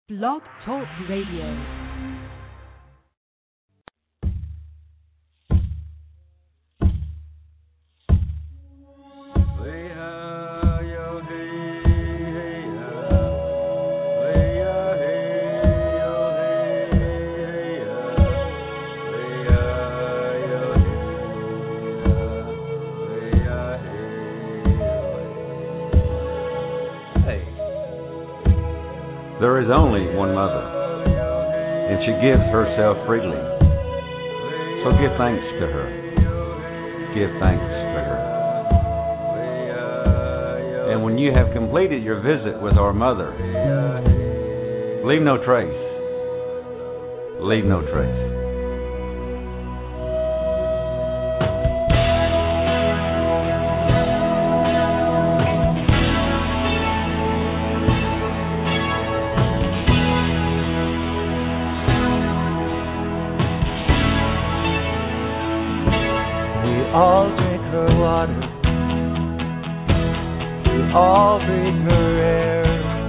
Blog Talk Radio. There is only one mother, and she gives herself freely. So give thanks to her. Give thanks to her. And when you have completed your visit with our mother, leave no trace. Leave no trace. All drink her water, we all breathe her air.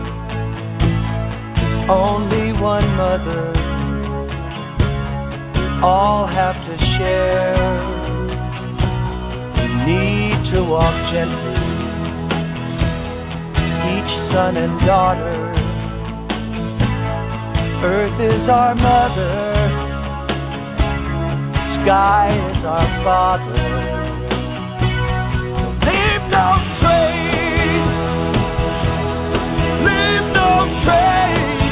There's only one mother, we all have to share. We need to walk gently, each son and daughter. Earth is our mother, sky is our father. Leave no trace. Leave no trace.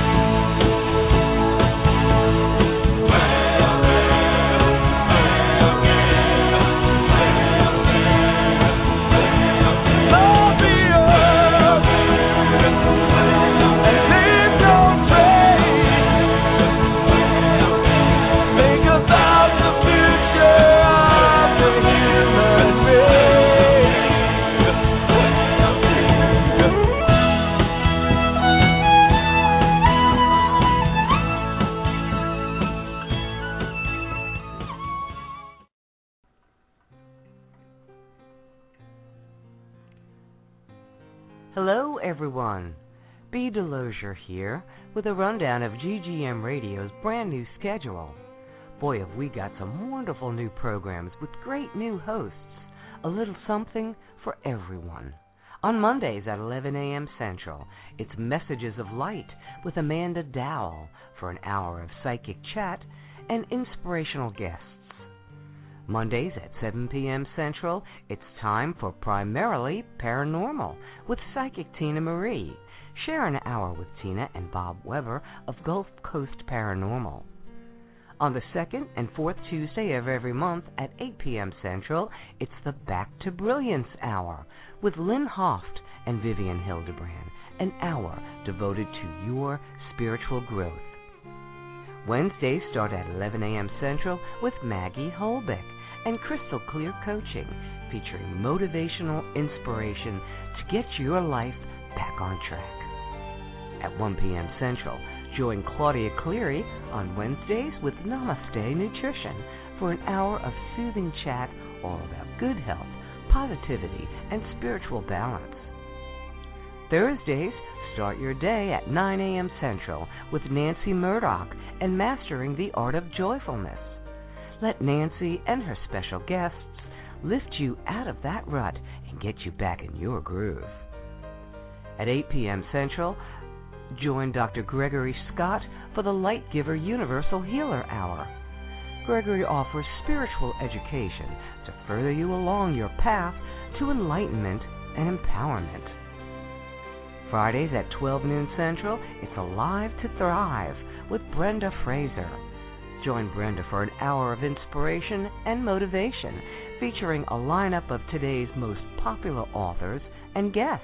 Love the earth and leave no trace. Think about the future of the human race. Hello, everyone. B. Delosier here with a rundown of GGM Radio's brand new schedule. Boy, have we got some wonderful new programs with great new hosts. A little something for everyone. On Mondays at 11 a.m. Central, it's Messages of Light with Amanda Dowell for an hour of psychic chat and inspirational guests. Mondays at 7 p.m. Central, it's time for Primarily Paranormal with Psychic Tina Marie. Share an hour with Tina and Bob Weber of Gulf Coast Paranormal. On the second and fourth Tuesday of every month at 8 p.m. Central, it's the Back to Brilliance Hour with Lynn Hoft and Vivian Hildebrand, an hour devoted to your spiritual growth. Wednesdays start at 11 a.m. Central with Maggie Holbeck and Crystal Clear Coaching, featuring motivational inspiration to get your life back on track. At 1 p.m. Central, join Claudia Cleary on Wednesdays with Namaste Nutrition for an hour of soothing chat all about good health, positivity, and spiritual balance. Thursdays, start your day at 9 a.m. Central with Nancy Murdoch and Mastering the Art of Joyfulness. Let Nancy and her special guests lift you out of that rut and get you back in your groove. At 8 p.m. Central, join Dr. Gregory Scott for the Light Giver Universal Healer Hour. Gregory offers spiritual education to further you along your path to enlightenment and empowerment. Fridays at 12 noon Central, it's Alive to Thrive with Brenda Fraser. Join Brenda for an hour of inspiration and motivation, featuring a lineup of today's most popular authors and guests.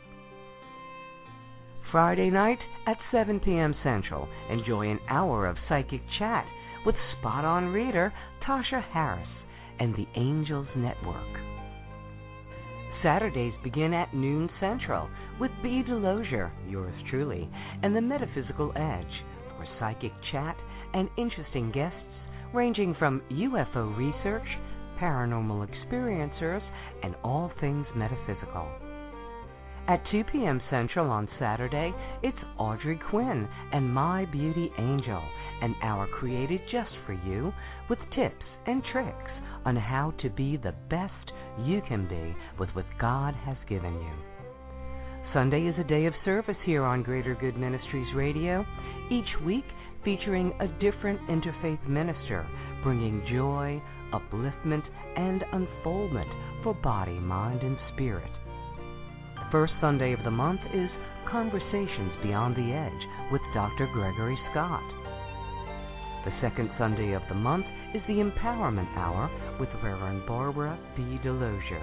Friday night at 7 p.m. Central, enjoy an hour of psychic chat with spot-on reader Tasha Harris and the Angels Network. Saturdays begin at noon Central with B. Delosier, yours truly, and the Metaphysical Edge for psychic chat and interesting guests ranging from UFO research, paranormal experiencers, and all things metaphysical. At 2 p.m. Central on Saturday, it's Audrey Quinn and My Beauty Angel, an hour created just for you with tips and tricks on how to be the best you can be with what God has given you. Sunday is a day of service here on Greater Good Ministries Radio, each week featuring a different interfaith minister, bringing joy, upliftment, and unfoldment for body, mind, and spirit. The first Sunday of the month is Conversations Beyond the Edge with Dr. Gregory Scott. The second Sunday of the month is the Empowerment Hour with Reverend Barbara B. Delosier.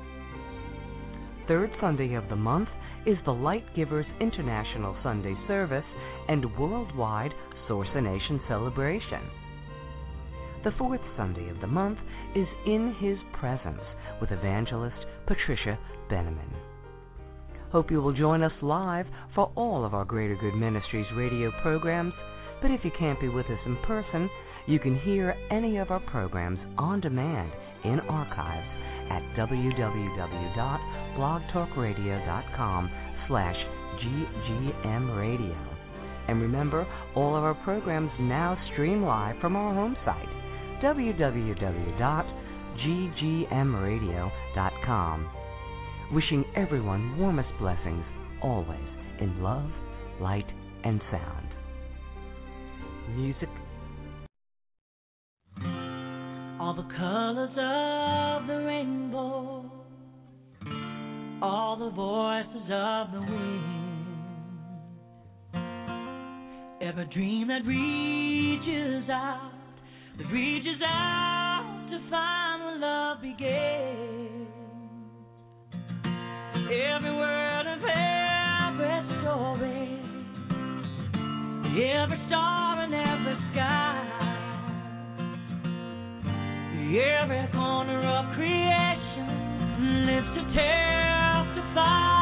Third Sunday of the month is the Light Givers International Sunday Service and Worldwide Source-a-Nation Celebration. The fourth Sunday of the month is In His Presence with Evangelist Patricia Benneman. Hope you will join us live for all of our Greater Good Ministries radio programs, but if you can't be with us in person, you can hear any of our programs on demand in archives at www.blogtalkradio.com/ggmradio. And remember, all of our programs now stream live from our home site, www.ggmradio.com. Wishing everyone warmest blessings, always in love, light, and sound. Music. All the colors of the rainbow, all the voices of the wind, every dream that reaches out to find where love begins. Every word of every story, every star in every sky, every corner of creation lives to testify.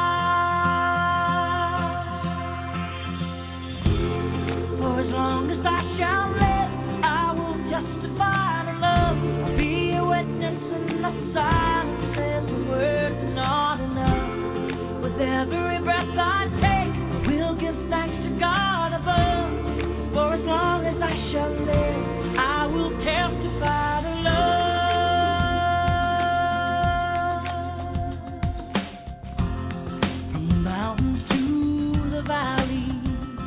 For as long as I shall live, I will testify to love. I'll be a witness in the silence. There's a word not enough. With every breath I take, I will give thanks to God above. For as long as I shall live, I will testify to love. From the mountains to the valleys,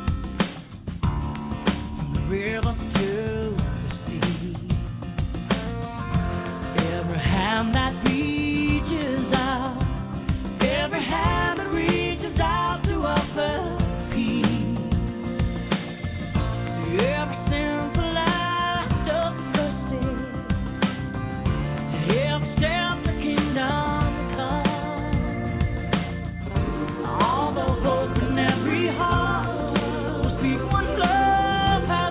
from the rivers to the sea, every hand that reaches out, every hand that reaches out to offer peace, every simple act of mercy, every step the kingdom comes, all the hope in every heart will speak what love has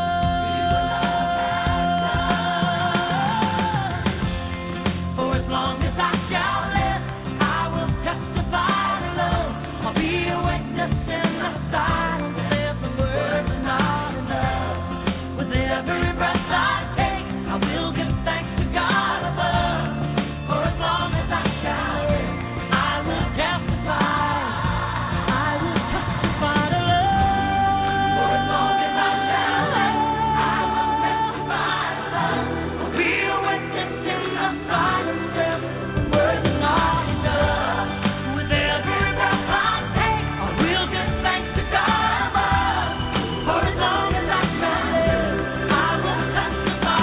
done. For as long as I shall live, I will testify to love. I'll be a witness in the silence. There's a word not enough. With every breath I take, I will give thanks to God above. For as long as I shall live, I will testify. I will testify to love. For as long as I shall live, I will testify to love. I'll be a witness in the silence. There's a word not enough. With every breath I take, I will give thanks to God above. For as long as I shall live, I will testify.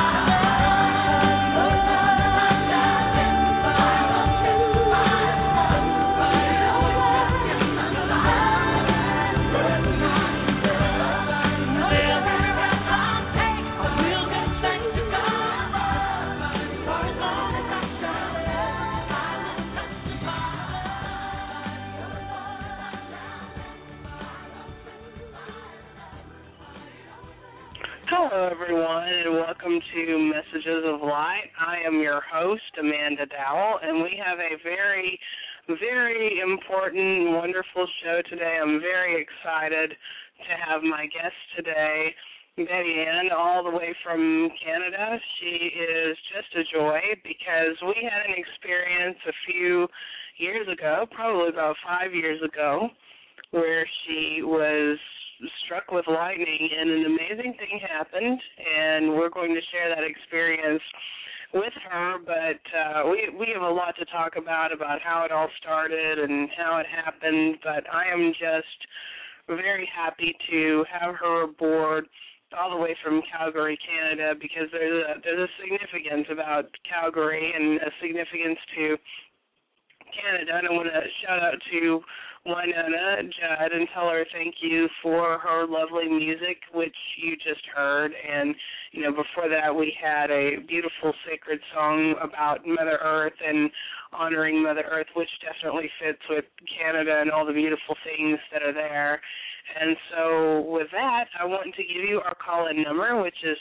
Hello, everyone, and welcome to Messages of Light. I am your host, Amanda Dowell, and we have a very, very important, wonderful show today. I'm very excited to have my guest today, Betty Ann, all the way from Canada. She is just a joy because we had an experience a few years ago, probably about 5 years ago, where she was struck with lightning, and an amazing thing happened, and we're going to share that experience with her, but we have a lot to talk about how it all started and how it happened, but I am just very happy to have her aboard all the way from Calgary, Canada, because there's a significance about Calgary and a significance to Canada, and I want to shout out to Winona Judd and tell her thank you for her lovely music, which you just heard. And, before that we had a beautiful sacred song about Mother Earth and honoring Mother Earth, which definitely fits with Canada and all the beautiful things that are there. And so with that, I want to give you our call-in number, which is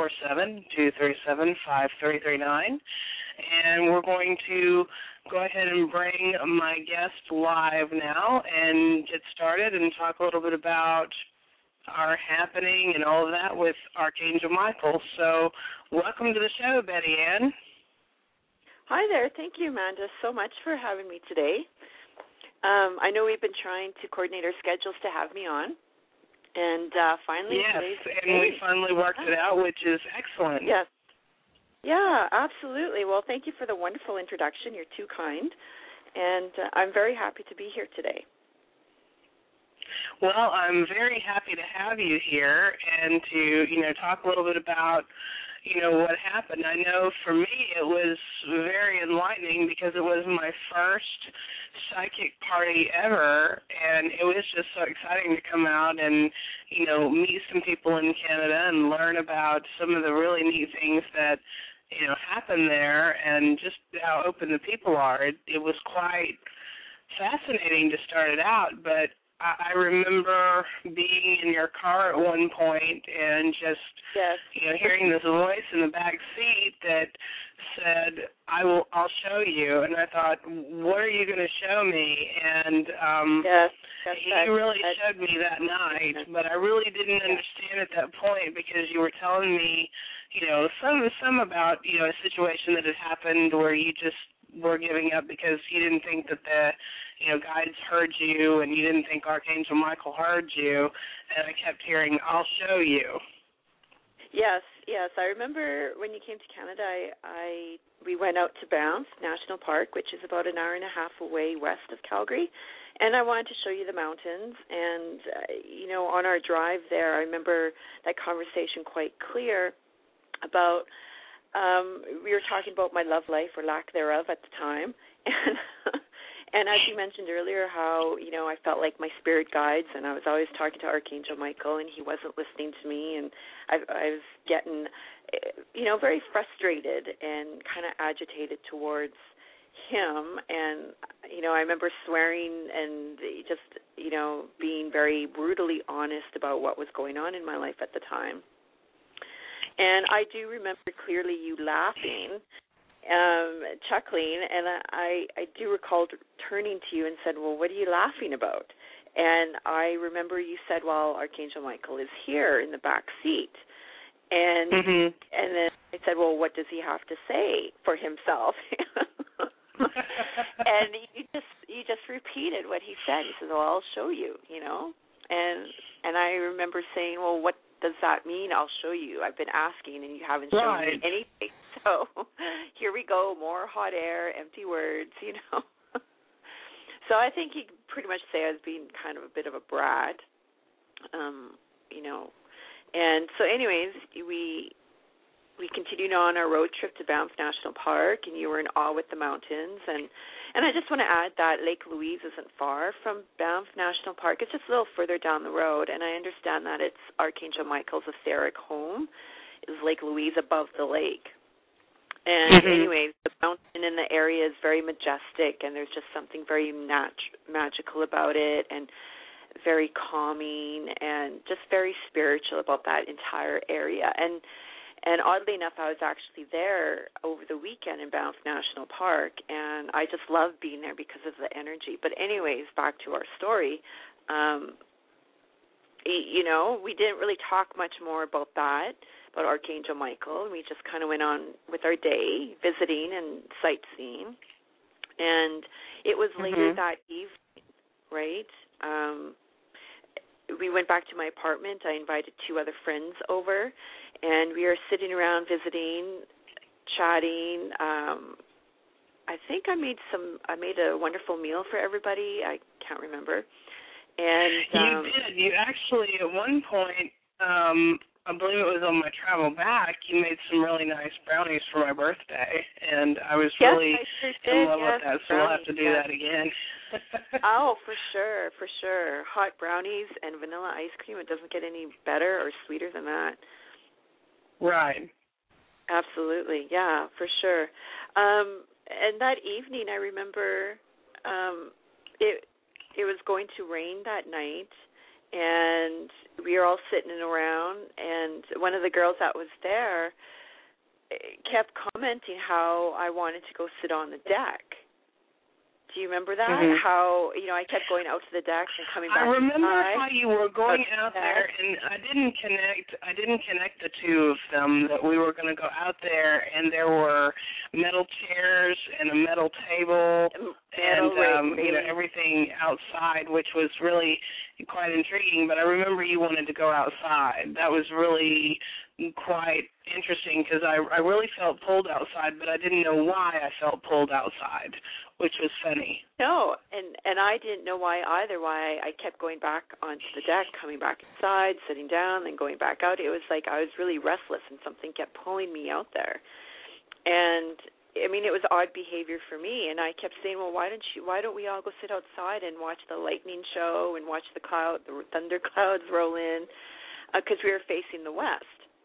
347-237-5339. And we're going to go ahead and bring my guest live now and get started and talk a little bit about our happening and all of that with Archangel Michael. So welcome to the show, Betty Ann. Hi there. Thank you, Amanda, so much for having me today. I know we've been trying to coordinate our schedules to have me on, and finally today's the day. We finally worked it out, which is excellent. Yes. Yeah, absolutely. Well, thank you for the wonderful introduction. You're too kind, and I'm very happy to be here today. Well, I'm very happy to have you here and to, talk a little bit about, what happened. I know for me it was very enlightening because it was my first psychic party ever, and it was just so exciting to come out and, meet some people in Canada and learn about some of the really neat things that, happen there and just how open the people are. It was quite fascinating to start it out, but I remember being in your car at one point and just, hearing this voice in the back seat that said, I'll show you. And I thought, what are you going to show me? And he really showed me that night, but I really didn't understand at that point because you were telling me, some about, a situation that had happened where you just were giving up because you didn't think that the guides heard you and you didn't think Archangel Michael heard you, and I kept hearing, I'll show you. Yes. I remember when you came to Canada, we went out to Banff National Park, which is about an hour and a half away west of Calgary, and I wanted to show you the mountains. And, on our drive there, I remember that conversation quite clear about we were talking about my love life or lack thereof at the time, and as you mentioned earlier, how I felt like my spirit guides, and I was always talking to Archangel Michael, and he wasn't listening to me, and I was getting very frustrated and kind of agitated towards him, and I remember swearing and just being very brutally honest about what was going on in my life at the time. And I do remember clearly you laughing, chuckling, and I do recall turning to you and said, well, what are you laughing about? And I remember you said, well, Archangel Michael is here in the back seat. And and then I said, well, what does he have to say for himself? And you just repeated what he said. He said, well, I'll show you, And I remember saying, well, what does that mean? I'll show you. I've been asking and you haven't shown me anything. So here we go, more hot air, empty words, So I think you could pretty much say I was being kind of a bit of a brat, And so anyways, we continued on our road trip to Banff National Park, and you were in awe with the mountains. And I just want to add that Lake Louise isn't far from Banff National Park. It's just a little further down the road, and I understand that it's Archangel Michael's etheric home is Lake Louise above the lake. And anyways, the mountain in the area is very majestic, and there's just something very magical about it, and very calming, and just very spiritual about that entire area. And oddly enough, I was actually there over the weekend in Banff National Park, and I just love being there because of the energy. But anyways, back to our story. We didn't really talk much more about that, about Archangel Michael. We just kind of went on with our day, visiting and sightseeing. And it was later that evening, right? We went back to my apartment. I invited 2 other friends over, and we were sitting around visiting, chatting. I think I made a wonderful meal for everybody. I can't remember. And you did. You actually, at one point, I believe it was on my travel back, you made some really nice brownies for my birthday, and I was really in love with that, so we'll have to do that again. Oh, for sure. Hot brownies and vanilla ice cream, it doesn't get any better or sweeter than that. Right. Absolutely, yeah, for sure. And that evening, I remember it was going to rain that night, and we were all sitting around, and one of the girls that was there kept commenting how I wanted to go sit on the deck. Do you remember that? How, I kept going out to the deck and coming back. I remember inside. how you were going out there, and I didn't connect the 2 of them, that we were going to go out there, and there were metal chairs and a metal table and everything outside, which was really quite intriguing. But I remember you wanted to go outside. That was really quite interesting, because I really felt pulled outside, but I didn't know why I felt pulled outside, which was funny. No, and I didn't know why either, why I kept going back onto the deck, coming back inside, sitting down, then going back out. It was like I was really restless, and something kept pulling me out there. And, I mean, it was odd behavior for me, and I kept saying, well, why don't we all go sit outside and watch the lightning show and watch the thunder clouds roll in, because we were facing the west.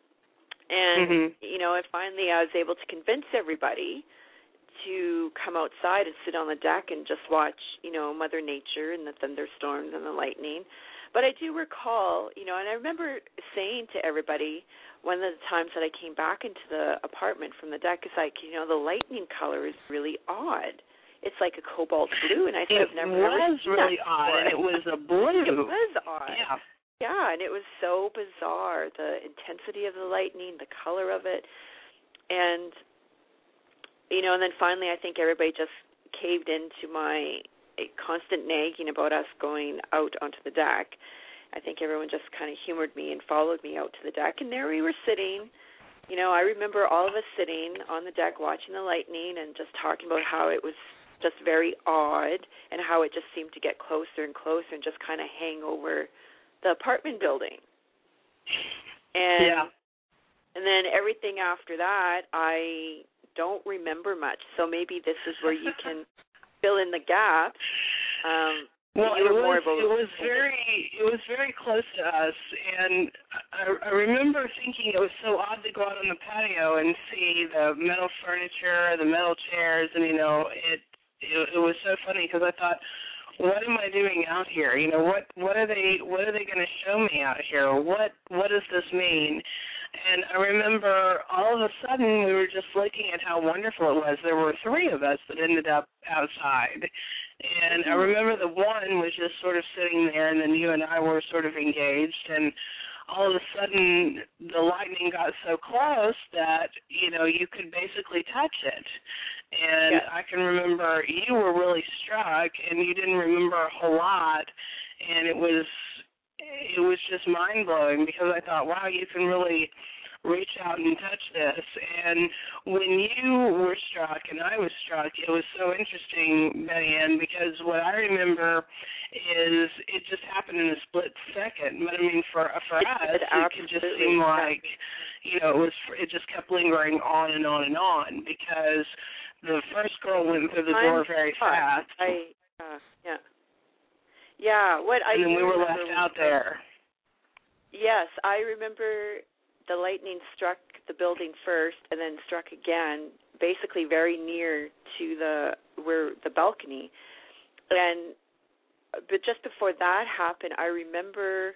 And, and finally I was able to convince everybody to come outside and sit on the deck and just watch, Mother Nature and the thunderstorms and the lightning. But I do recall, and I remember saying to everybody, one of the times that I came back into the apartment from the deck, is like, the lightning color is really odd. It's like a cobalt blue, and I said, I've never seen really that odd, before. and it was a blue. It was odd. Yeah. Yeah, and it was so bizarre, the intensity of the lightning, the color of it. And, and then finally I think everybody just caved into my constant nagging about us going out onto the deck. I think everyone just kind of humored me and followed me out to the deck. And there we were sitting. I remember all of us sitting on the deck watching the lightning and just talking about how it was just very odd and how it just seemed to get closer and closer and just kind of hang over the apartment building. And then everything after that, I don't remember much. So maybe this is where you can fill in the gaps. Well, it was very close to us, and I remember thinking it was so odd to go out on the patio and see the metal furniture, the metal chairs, and it was so funny, because I thought, what am I doing out here? What are they going to show me out here? What does this mean? And I remember all of a sudden we were just looking at how wonderful it was. There were 3 of us that ended up outside. And I remember the one was just sort of sitting there, and then you and I were sort of engaged, and all of a sudden the lightning got so close that, you could basically touch it. And I can remember you were really struck, and you didn't remember a whole lot, and it was just mind-blowing, because I thought, wow, you can really reach out and touch this. And when you were struck and I was struck, it was so interesting, Betty Ann, because what I remember is it just happened in a split second. But I mean, for us, it could just seem like, it just kept lingering on and on and on, because the first girl went through the door very fast. And then we were left out there. Yes, I remember the lightning struck the building first and then struck again, basically very near to the balcony. But just before that happened, I remember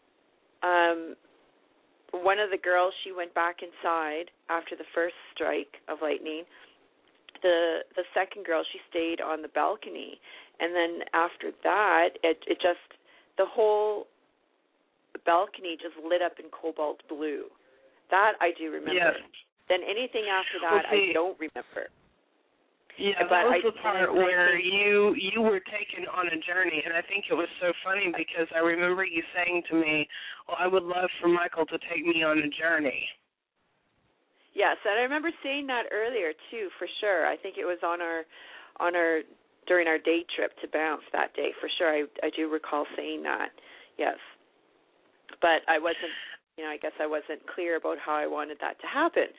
one of the girls, she went back inside after the first strike of lightning. The second girl, she stayed on the balcony. And then after that, it just, the whole balcony just lit up in cobalt blue. That I do remember. Yes. Then anything after that, I don't remember. Yeah, that was the part where you were taken on a journey, and I think it was so funny because I remember you saying to me, well, I would love for Michael to take me on a journey. Yes, and I remember saying that earlier too, for sure. I think it was on our during our day trip to Bounce that day, for sure. I do recall saying that. Yes. But I wasn't, I guess I wasn't clear about how I wanted that to happen.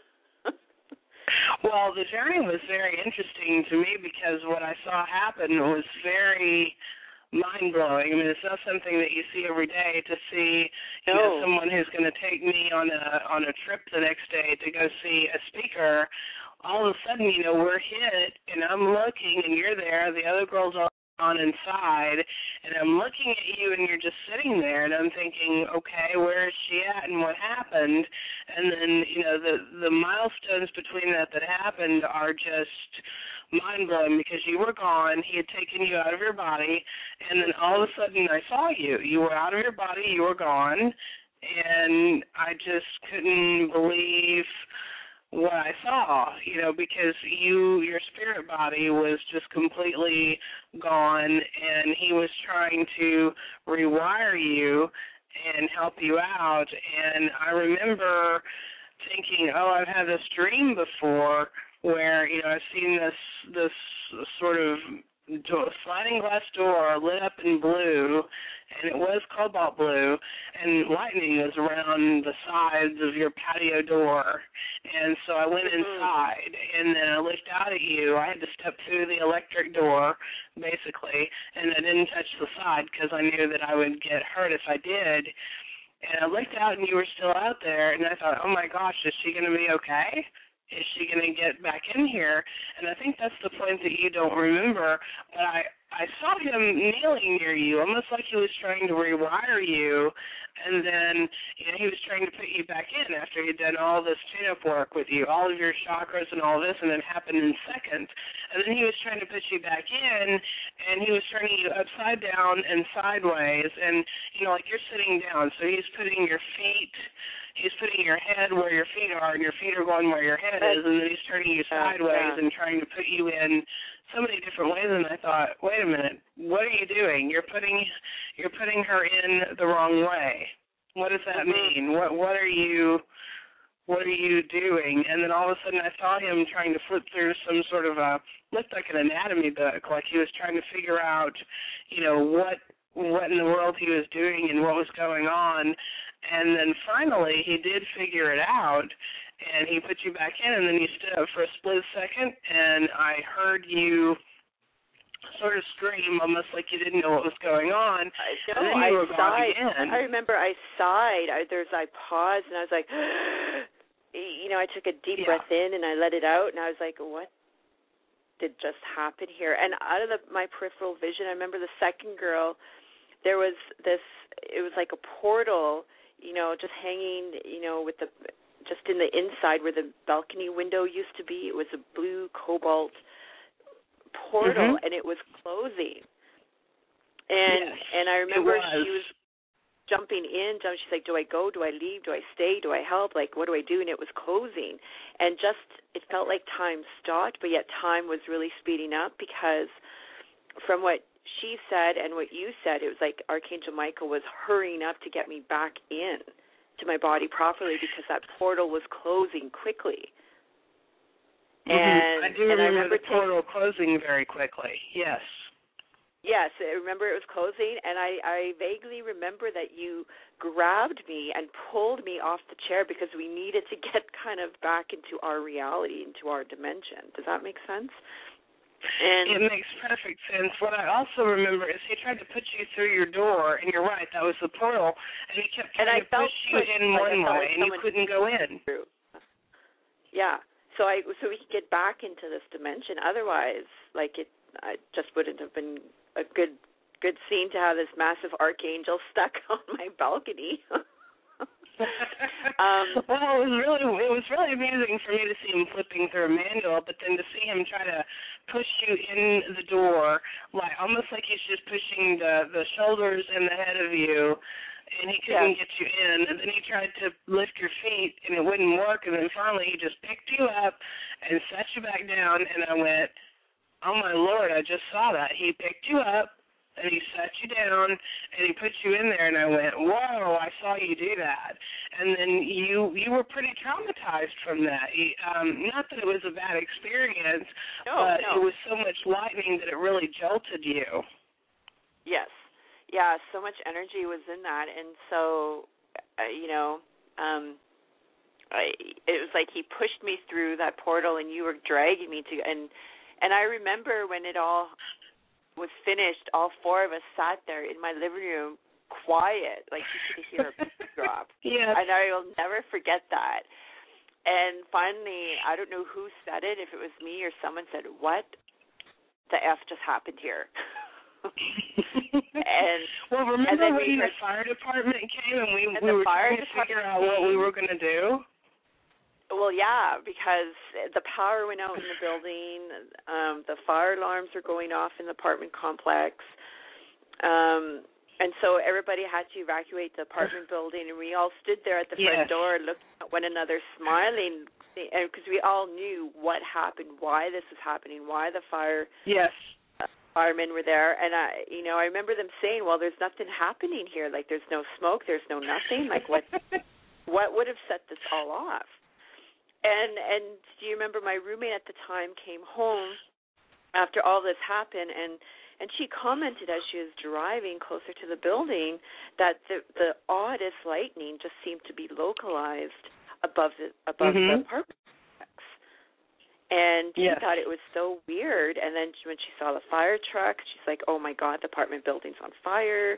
Well, the journey was very interesting to me because what I saw happen was very mind-blowing. I mean, it's not something that you see every day to see, someone who's going to take me on a trip the next day to go see a speaker. All of a sudden, we're hit, and I'm looking, and you're there. The other girls are on inside, and I'm looking at you, and you're just sitting there, and I'm thinking, okay, where is she at, and what happened? And then, the milestones between that happened are just mind-blowing because you were gone, he had taken you out of your body, and then all of a sudden I saw you. You were out of your body, you were gone, and I just couldn't believe what I saw, because your spirit body was just completely gone, and he was trying to rewire you and help you out. And I remember thinking, I've had this dream before where, I've seen this sort of sliding glass door lit up in blue, and it was cobalt blue, and lightning was around the sides of your patio door. And so I went inside, and then I looked out at you. I had to step through the electric door, basically, and I didn't touch the side because I knew that I would get hurt if I did. And I looked out, and you were still out there, and I thought, oh, my gosh, is she going to be okay? Is she going to get back in here? And I think that's the point that you don't remember. But I saw him kneeling near you, almost like he was trying to rewire you. And then, he was trying to put you back in after he'd done all this tune-up work with you, all of your chakras and all this, and it happened in seconds. And then he was trying to put you back in, and he was turning you upside down and sideways. And, like you're sitting down, so he's putting your feet... He's putting your head where your feet are, and your feet are going where your head is, and then he's turning you sideways and trying to put you in so many different ways. And I thought, wait a minute, what are you doing? You're putting her in the wrong way. What does that mean? What are you doing? And then all of a sudden I saw him trying to flip through some sort of looked like an anatomy book, like he was trying to figure out, what in the world he was doing and what was going on. And then finally he did figure it out, and he put you back in, and then you stood up for a split second, and I heard you sort of scream, almost like you didn't know what was going on. And then you were gone again. I remember I sighed. I paused, and I was like, I took a deep breath in, and I let it out, and I was like, what did just happen here? And out of my peripheral vision, I remember the second girl, there was it was like a portal, just hanging, with just in the inside where the balcony window used to be. It was a blue cobalt portal, and it was closing. And I remember she was jumping in. She's like, do I go? Do I leave? Do I stay? Do I help? Like, what do I do? And it was closing. And it felt like time stopped, but yet time was really speeding up, because from what she said and what you said, it was like Archangel Michael was hurrying up to get me back in to my body properly, because that portal was closing quickly. And I do remember the portal closing very quickly. Yes. Yes, I remember it was closing, and I vaguely remember that you grabbed me and pulled me off the chair because we needed to get kind of back into our reality, into our dimension. Does that make sense? And it makes perfect sense. What I also remember is he tried to put you through your door, and you're right, that was the portal, and he kept trying to push you in one way, and you couldn't go in. Yeah, so we could get back into this dimension. Otherwise, it just wouldn't have been a good scene to have this massive archangel stuck on my balcony. Well, it was really amazing for me to see him flipping through a manual, but then to see him try to push you in the door, almost like he's just pushing the shoulders and the head of you, and he couldn't get you in. And then he tried to lift your feet, and it wouldn't work. And then finally he just picked you up and set you back down, and I went, oh, my Lord, I just saw that. He picked you up, and he set you down, and he put you in there, and I went, whoa, I saw you do that. And then you were pretty traumatized from that. Not that it was a bad experience, but it was so much lightning that it really jolted you. Yes. Yeah, so much energy was in that, and so, it was like he pushed me through that portal, and you were dragging me to, and I remember when it all was finished, all four of us sat there in my living room, quiet, like you could hear a pin drop. Yeah. And I will never forget that. And finally, I don't know who said it, if it was me or someone said, what the F just happened here? Well, remember when the fire department came and we were trying to figure out what we were going to do? Well, yeah, because the power went out in the building, the fire alarms were going off in the apartment complex, and so everybody had to evacuate the apartment building, and we all stood there at the front door looking at one another, smiling, because we all knew what happened, why this was happening, why the firemen were there, and I remember them saying, well, there's nothing happening here, like there's no smoke, there's no nothing, like what would have set this all off? And do you remember my roommate at the time came home after all this happened, and she commented as she was driving closer to the building that the oddest lightning just seemed to be localized above the apartment complex. And she thought it was so weird. And then when she saw the fire truck, she's like, oh, my God, the apartment building's on fire,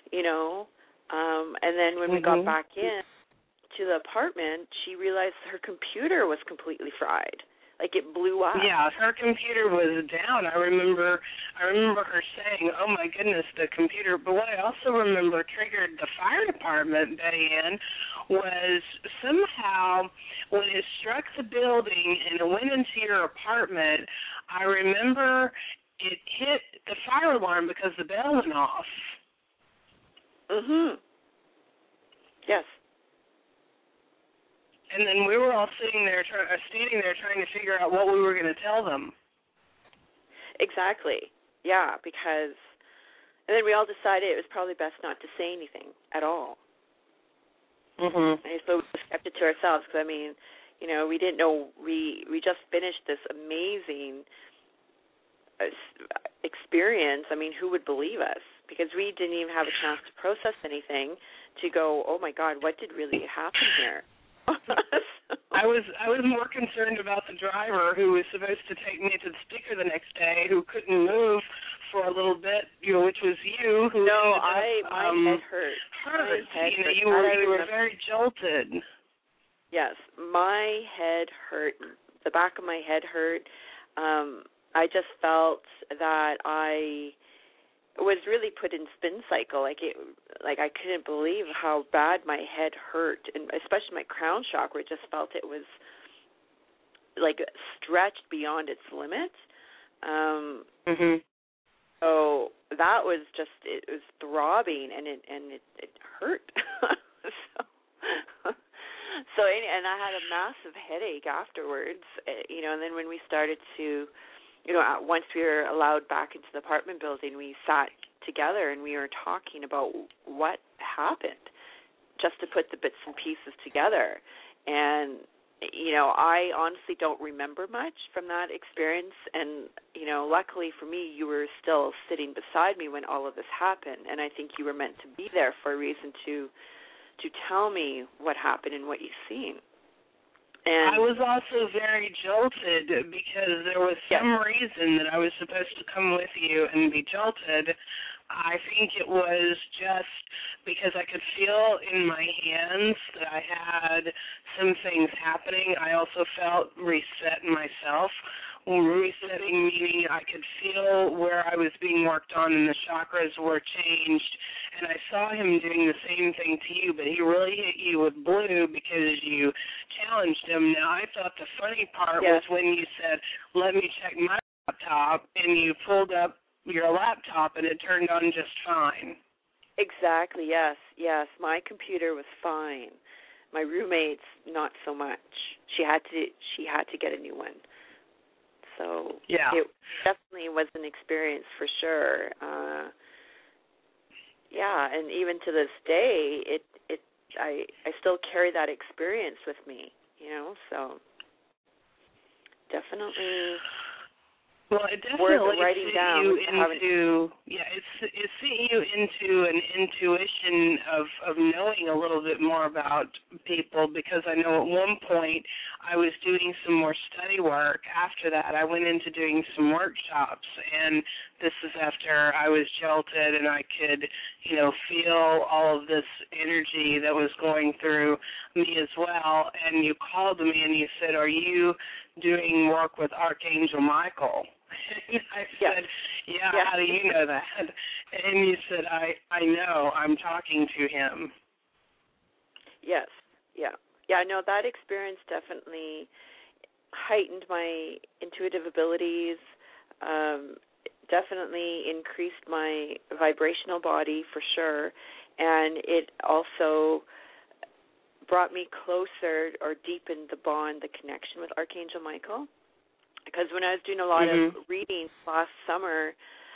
And then when we got back in to the apartment, she realized her computer was completely fried. Like it blew up. Yeah, her computer was down. I remember her saying, "Oh my goodness, the computer." But what I also remember triggered the fire department, Betty Ann, was somehow when it struck the building and it went into your apartment, I remember it hit the fire alarm because the bell went off. Yes. And then we were all standing there trying to figure out what we were going to tell them. Exactly. Yeah, and then we all decided it was probably best not to say anything at all. And so we kept it to ourselves because, we didn't know. We just finished this amazing experience. Who would believe us? Because we didn't even have a chance to process anything to go, oh, my God, what did really happen here? I was more concerned about the driver who was supposed to take me to the sticker the next day, who couldn't move for a little bit, which was you. Who my head hurt. You were very jolted. Yes, my head hurt. The back of my head hurt. I just felt that I was really put in spin cycle. Like I couldn't believe how bad my head hurt, and especially my crown chakra. Just felt it was like stretched beyond its limit. So that was just, it was throbbing, and it hurt. And I had a massive headache afterwards, and then when we started to, once we were allowed back into the apartment building, we sat together and we were talking about what happened, just to put the bits and pieces together. And, I honestly don't remember much from that experience. And, luckily for me, you were still sitting beside me when all of this happened. And I think you were meant to be there for a reason to tell me what happened and what you've seen. And I was also very jolted because there was some reason that I was supposed to come with you and be jolted. I think it was just because I could feel in my hands that I had some things happening. I also felt reset myself. Resetting meaning I could feel where I was being worked on and the chakras were changed. And I saw him doing the same thing to you, but he really hit you with blue because you challenged him. Now, I thought the funny part was when you said, let me check my laptop, and you pulled up your laptop and it turned on just fine. Exactly, yes. My computer was fine. My roommates, not so much. She had to get a new one. So it definitely was an experience for sure. And even to this day, I still carry that experience with me, so definitely. Well, it definitely writing down you into it sent you into an intuition of knowing a little bit more about people, because I know at one point I was doing some more study work. After that, I went into doing some workshops, and this is after I was jilted and I could, feel all of this energy that was going through me as well. And you called me and you said, "Are you doing work with Archangel Michael?" And I said, yeah, how do you know that? And you said, I know, I'm talking to him. Yes, no, that experience definitely heightened my intuitive abilities, definitely increased my vibrational body for sure, and it also brought me closer or deepened the bond, the connection with Archangel Michael. Because when I was doing a lot of readings last summer,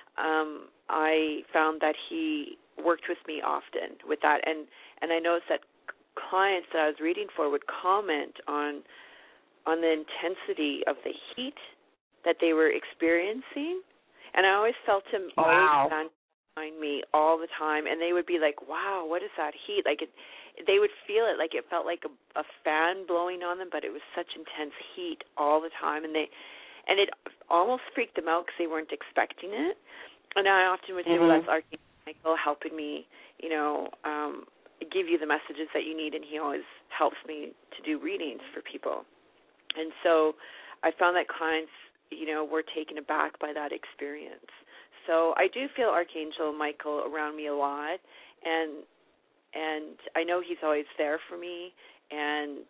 I found that he worked with me often with that, and I noticed that clients that I was reading for would comment on the intensity of the heat that they were experiencing, and I always felt him always stand behind me all the time, and they would be like, "Wow, what is that heat?" Like they would feel it, like it felt like a fan blowing on them, but it was such intense heat all the time, and it almost freaked them out because they weren't expecting it. And I often would say, well, that's Archangel Michael helping me, give you the messages that you need, and he always helps me to do readings for people. And so I found that clients, were taken aback by that experience. So I do feel Archangel Michael around me a lot, and I know he's always there for me, and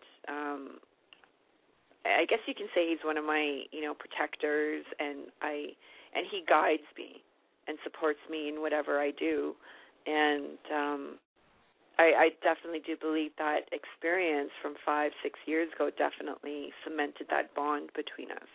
I guess you can say he's one of my, protectors, and he guides me and supports me in whatever I do. And I definitely do believe that experience from 5-6 years ago definitely cemented that bond between us.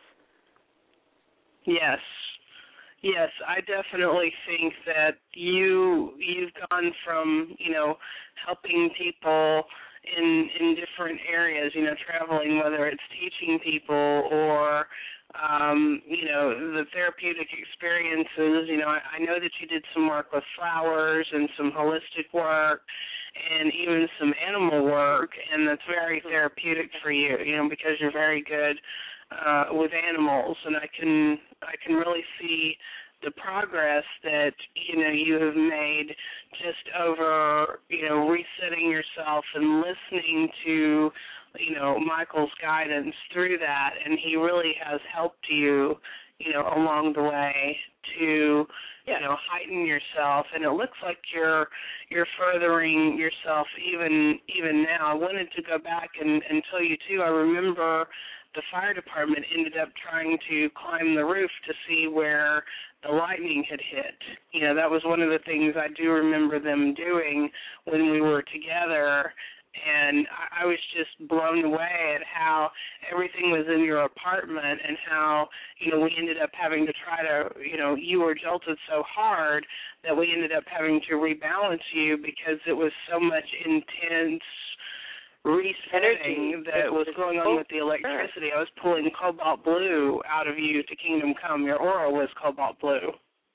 Yes, I definitely think that you've gone from, helping people in different areas, traveling, whether it's teaching people or, the therapeutic experiences. I know that you did some work with flowers and some holistic work and even some animal work, and that's very therapeutic for you, because you're very good with animals, and I can really see the progress that you have made just over resetting yourself and listening to Michael's guidance through that, and he really has helped you along the way to heighten yourself, and it looks like you're furthering yourself even now. I wanted to go back and tell you too, I remember the fire department ended up trying to climb the roof to see where the lightning had hit. That was one of the things I do remember them doing when we were together, and I was just blown away at how everything was in your apartment and how, we ended up having to try to, you were jolted so hard that we ended up having to rebalance you because it was so much intense resetting that was going on with the electricity. I was pulling cobalt blue out of you to Kingdom Come. Your aura was cobalt blue.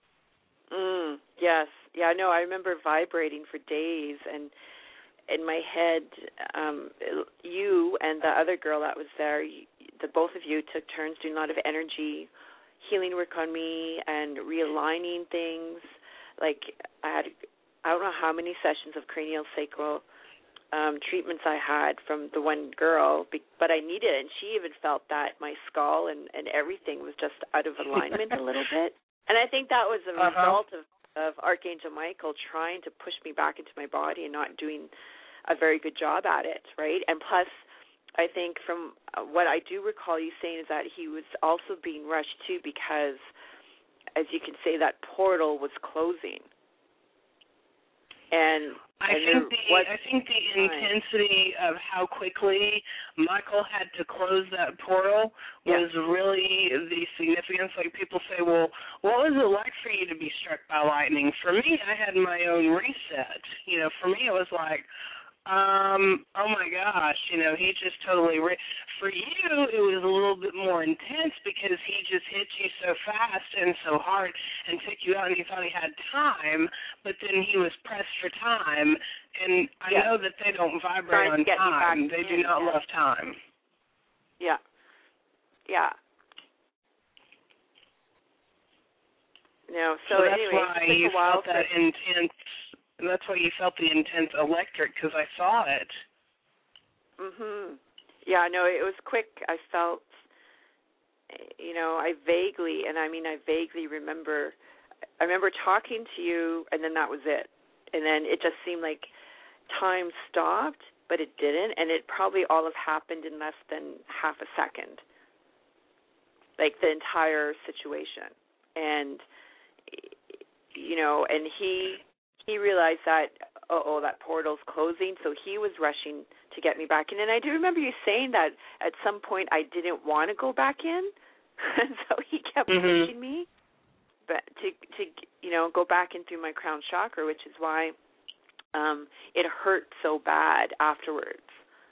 Yes. Yeah, I know. I remember vibrating for days, and in my head, you and the other girl that was there, the both of you took turns doing a lot of energy healing work on me and realigning things. Like I don't know how many sessions of cranial sacral treatments I had from the one girl, but I needed it, and she even felt that my skull and everything was just out of alignment a little bit. And I think that was a result of Archangel Michael trying to push me back into my body and not doing a very good job at it, right? And plus, I think from what I do recall you saying is that he was also being rushed too because, as you can say, that portal was closing. And I think the intensity of how quickly Michael had to close that portal was really the significance. Like people say, well, what was it like for you to be struck by lightning? For me, I had my own reset. For me it was like, oh my gosh, he just totally for you it was a little bit more intense because he just hit you so fast and so hard and took you out and you thought he had time, but then he was pressed for time, and I know that they don't vibrate on time. They do not love time. Yeah. No, so that's anyway, why you felt that intense. That's why you felt the intense electric, because I saw it. Yeah, no, it was quick. I felt, I vaguely remember. I remember talking to you, and then that was it. And then it just seemed like time stopped, but it didn't, and it probably all have happened in less than half a second, like the entire situation. And, and he realized that, that portal's closing, so he was rushing to get me back in. And I do remember you saying that at some point I didn't want to go back in, and so he kept pushing me but to go back in through my crown chakra, which is why it hurt so bad afterwards.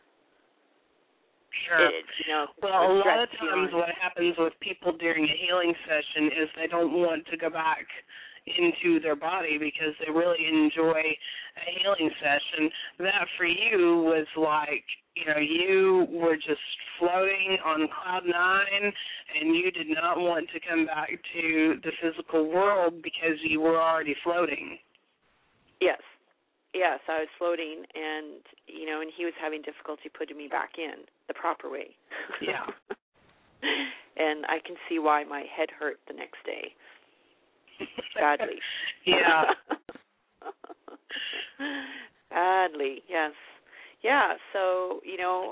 Sure. Well, a lot of times what happens with people during a healing session is they don't want to go back into their body because they really enjoy a healing session. That for you was like, you were just floating on cloud nine, and you did not want to come back to the physical world because you were already floating. Yes, I was floating, and and he was having difficulty putting me back in the proper way. Yeah. And I can see why my head hurt the next day. Badly. Yeah. Badly, yes. Yeah, so,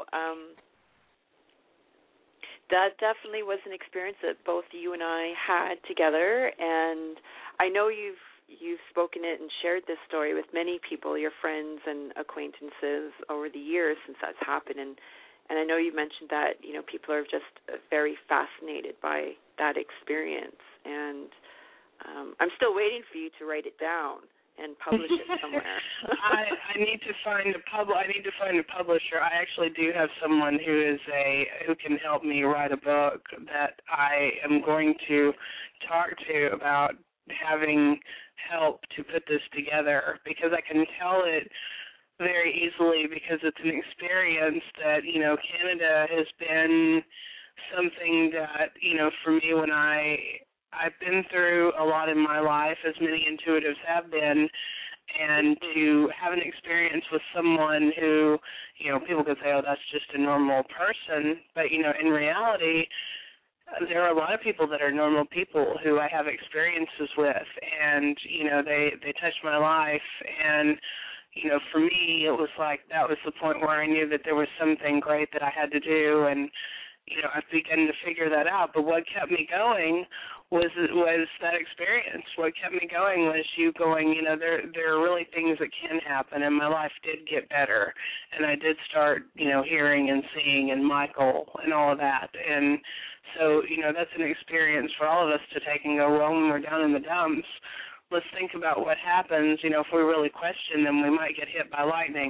that definitely was an experience that both you and I had together, and I know you've spoken it and shared this story with many people, your friends and acquaintances over the years since that's happened, and I know you mentioned that, people are just very fascinated by that experience, and I'm still waiting for you to write it down and publish it somewhere. I need to find a publisher. I actually do have someone who can help me write a book that I am going to talk to about having help to put this together, because I can tell it very easily because it's an experience that, Canada has been something that, for me when I've been through a lot in my life, as many intuitives have been, and to have an experience with someone who, people could say, oh, that's just a normal person, but, in reality, there are a lot of people that are normal people who I have experiences with, and, they touch my life, and, for me, it was like that was the point where I knew that there was something great that I had to do, and, I began to figure that out. But what kept me going was that experience. What kept me going was you going, there are really things that can happen, and my life did get better, and I did start, hearing and seeing and Michael and all of that. And so, that's an experience for all of us to take and go, well, when we're down in the dumps, let's think about what happens, if we really question them, we might get hit by lightning.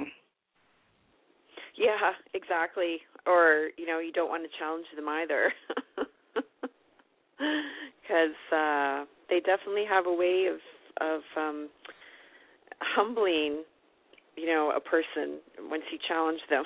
Yeah, exactly. Or, you don't want to challenge them either. Because they definitely have a way of humbling, a person once you challenge them.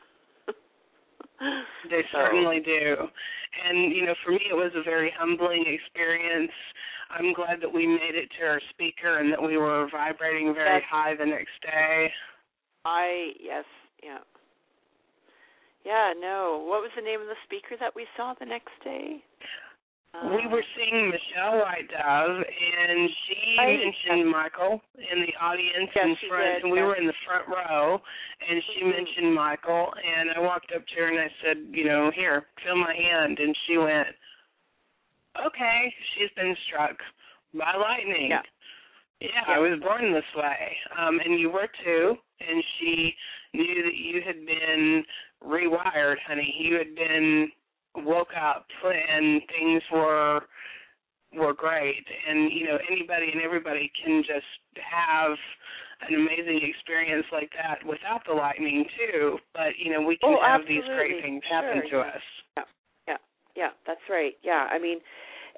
They certainly do. And, for me, it was a very humbling experience. I'm glad that we made it to our speaker and that we were vibrating very high the next day. Yes, yeah. Yeah, no. What was the name of the speaker that we saw the next day? We were seeing Michelle White Dove, and she mentioned Michael in the audience in front, and we were in the front row, and she mentioned Michael, and I walked up to her and I said, here, feel my hand, and she went, okay, she's been struck by lightning. Yeah. Yeah, I was born this way. And you were too, and she knew that you had been rewired, honey. You had been woke up, and things were great. And, anybody and everybody can just have an amazing experience like that without the lightning, too. But, we can have these great things happen to us. Yeah, that's right. Yeah, I mean,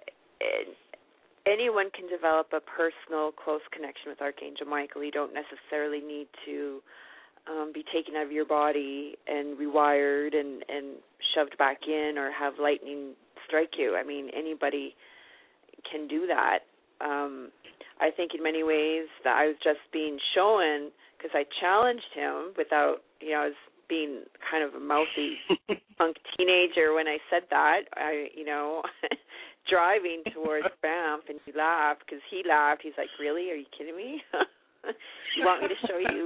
anyone can develop a personal, close connection with Archangel Michael. You don't necessarily need to be taken out of your body and rewired and shoved back in or have lightning strike you. I mean, anybody can do that. I think in many ways that I was just being shown, because I challenged him without, I was being kind of a mouthy punk teenager when I said that. Driving towards Banff, and he laughed because he laughed. He's like, "Really? Are you kidding me? You want me to show you?"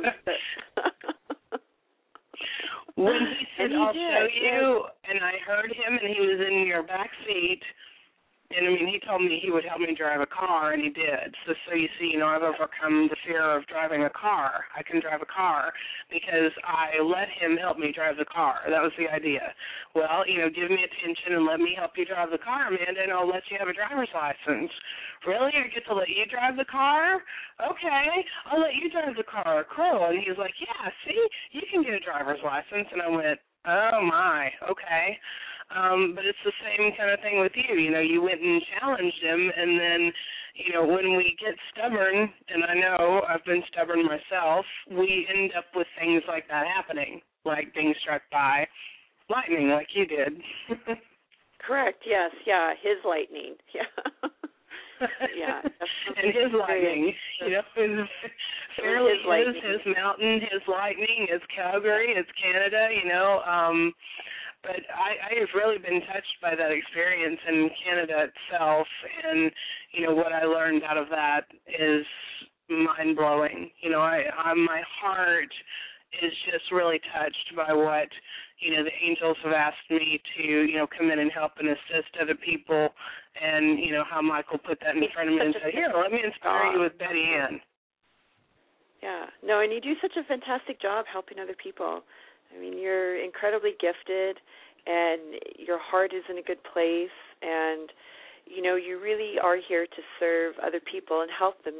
When he said, "I'll show you," and I heard him, and he was in your back seat. And, he told me he would help me drive a car, and he did. So you see, I've overcome the fear of driving a car. I can drive a car because I let him help me drive the car. That was the idea. Well, give me attention and let me help you drive the car, Amanda, and I'll let you have a driver's license. Really? I get to let you drive the car? Okay, I'll let you drive the car. Cool. And he was like, yeah, see, you can get a driver's license. And I went, oh, my, okay. But it's the same kind of thing with you. You went and challenged him, and then, when we get stubborn, and I know I've been stubborn myself, we end up with things like that happening, like being struck by lightning like you did. Correct, yes, yeah, his lightning, yeah. Yeah. And his lightning, his mountain, his lightning, his Calgary, his Canada, But I have really been touched by that experience in Canada itself, and, what I learned out of that is mind-blowing. My heart is just really touched by what, the angels have asked me to, come in and help and assist other people, and, how Michael put that in front of me and said, here, let me inspire you with Betty Ann. Yeah. No, and you do such a fantastic job helping other people. You're incredibly gifted, and your heart is in a good place, and, you really are here to serve other people and help them,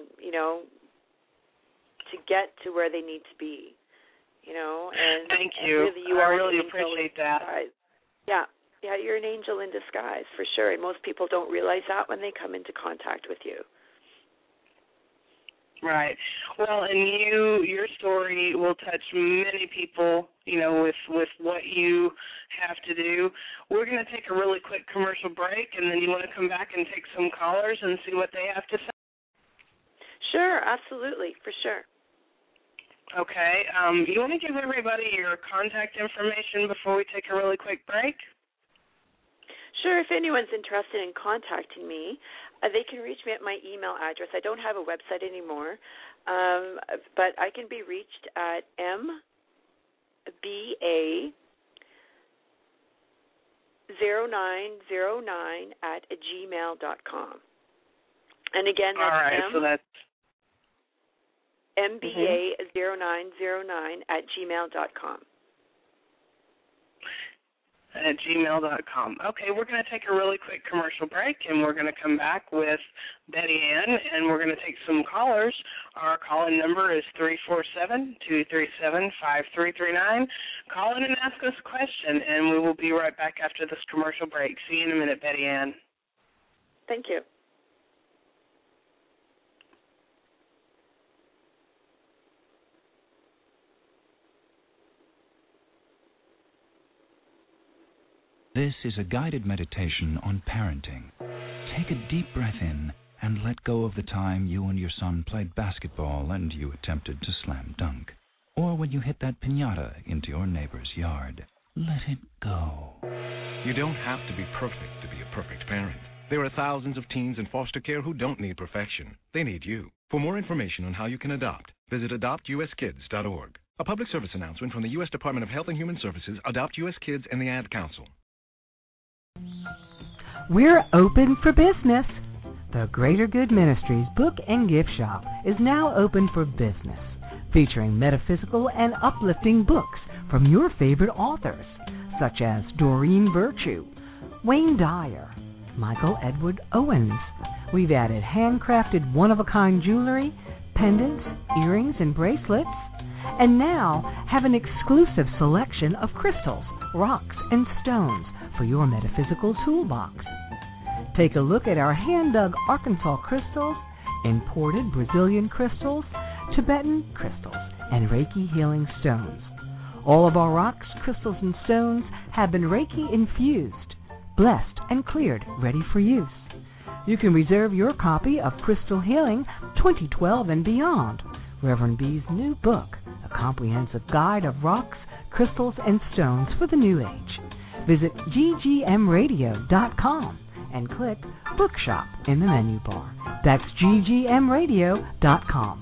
to get to where they need to be, And thank you. Really, I really appreciate that. Yeah, you're an angel in disguise, for sure, and most people don't realize that when they come into contact with you. Right. Well, and your story will touch many people, with what you have to do. We're going to take a really quick commercial break, and then you want to come back and take some callers and see what they have to say? Sure, absolutely, for sure. Okay. You want to give everybody your contact information before we take a really quick break? Sure. If anyone's interested in contacting me, they can reach me at my email address. I don't have a website anymore, but I can be reached at mba0909@gmail.com. And again, that's all right, so that's mba0909@gmail.com. At gmail.com. Okay, we're going to take a really quick commercial break, and we're going to come back with Betty Ann, and we're going to take some callers. Our call-in number is 347-237-5339. Call in and ask us a question, and we will be right back after this commercial break. See you in a minute, Betty Ann. Thank you. This is a guided meditation on parenting. Take a deep breath in and let go of the time you and your son played basketball and you attempted to slam dunk. Or when you hit that piñata into your neighbor's yard. Let it go. You don't have to be perfect to be a perfect parent. There are thousands of teens in foster care who don't need perfection. They need you. For more information on how you can adopt, visit adoptuskids.org. A public service announcement from the U.S. Department of Health and Human Services, Adopt U.S. Kids, and the Ad Council. We're open for business. The Greater Good Ministries Book and Gift Shop is now open for business, featuring metaphysical and uplifting books from your favorite authors, such as Doreen Virtue, Wayne Dyer, Michael Edward Owens. We've added handcrafted one-of-a-kind jewelry, pendants, earrings, and bracelets, and now have an exclusive selection of crystals, rocks, and stones for your metaphysical toolbox. Take a look at our hand-dug Arkansas crystals, imported Brazilian crystals, Tibetan crystals, and Reiki healing stones. All of our rocks, crystals, and stones have been Reiki infused, blessed, and cleared, ready for use. You can reserve your copy of Crystal Healing 2012 and Beyond, Reverend B's new book, a comprehensive guide of rocks, crystals, and stones for the New Age. Visit ggmradio.com and click Bookshop in the menu bar. That's ggmradio.com.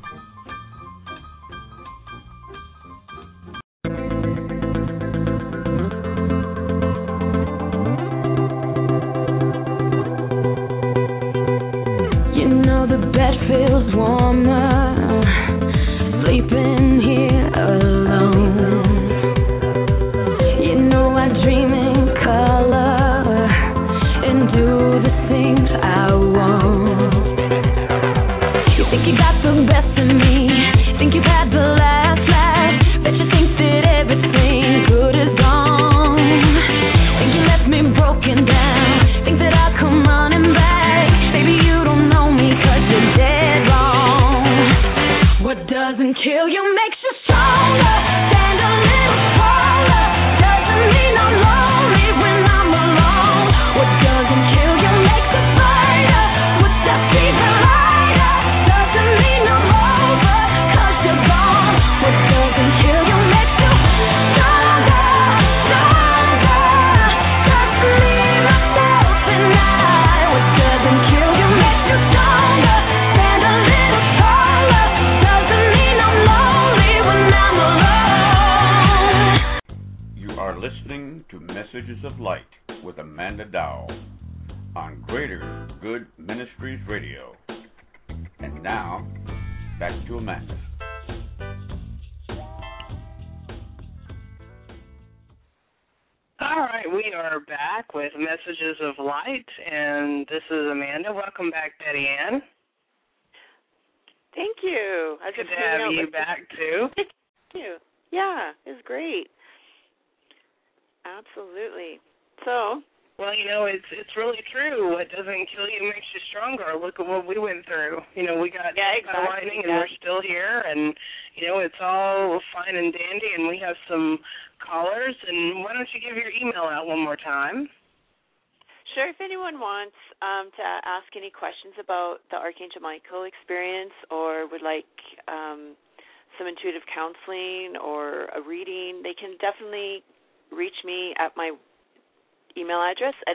You know the bed feels warmer, sleeping here alone. You know I dream in color and do the things I want. You think you got the best of me, think you've had the last laugh, bet you think that everything good is gone. Think you left me broken down, think that I'll come running back. Maybe you don't know me 'cause you're dead wrong. What doesn't kill you makes you stronger. Stand a little taller. Doesn't mean I'm lonely when I'm alone. What doesn't kill you makes you fighter. What just even lighter. Doesn't mean I'm over 'cause you're gone. What doesn't kill you makes you stronger, stronger. Just me, myself, and I. What doesn't kill you makes you stronger. Stand a little taller. Doesn't mean I'm lonely when I'm alone. You are listening to Messages of Light with Amanda Dowell on Greater Good Ministries Radio. And now, back to Amanda. All right, we are back with Messages of Light, and this is Amanda. Welcome back, Betty Ann. Thank you. I was Good just to hanging have out you with back, too. Thank you. Yeah, it was great. Absolutely. So, Well, you know, it's really true. What doesn't kill you makes you stronger. Look at what we went through. You know, we got lightning, and we're still here, and, you know, it's all fine and dandy, and we have some callers. And why don't you give your email out one more time? sure, if anyone wants to ask any questions about the Archangel Michael experience or would like some intuitive counseling or a reading, they can definitely reach me at my email address at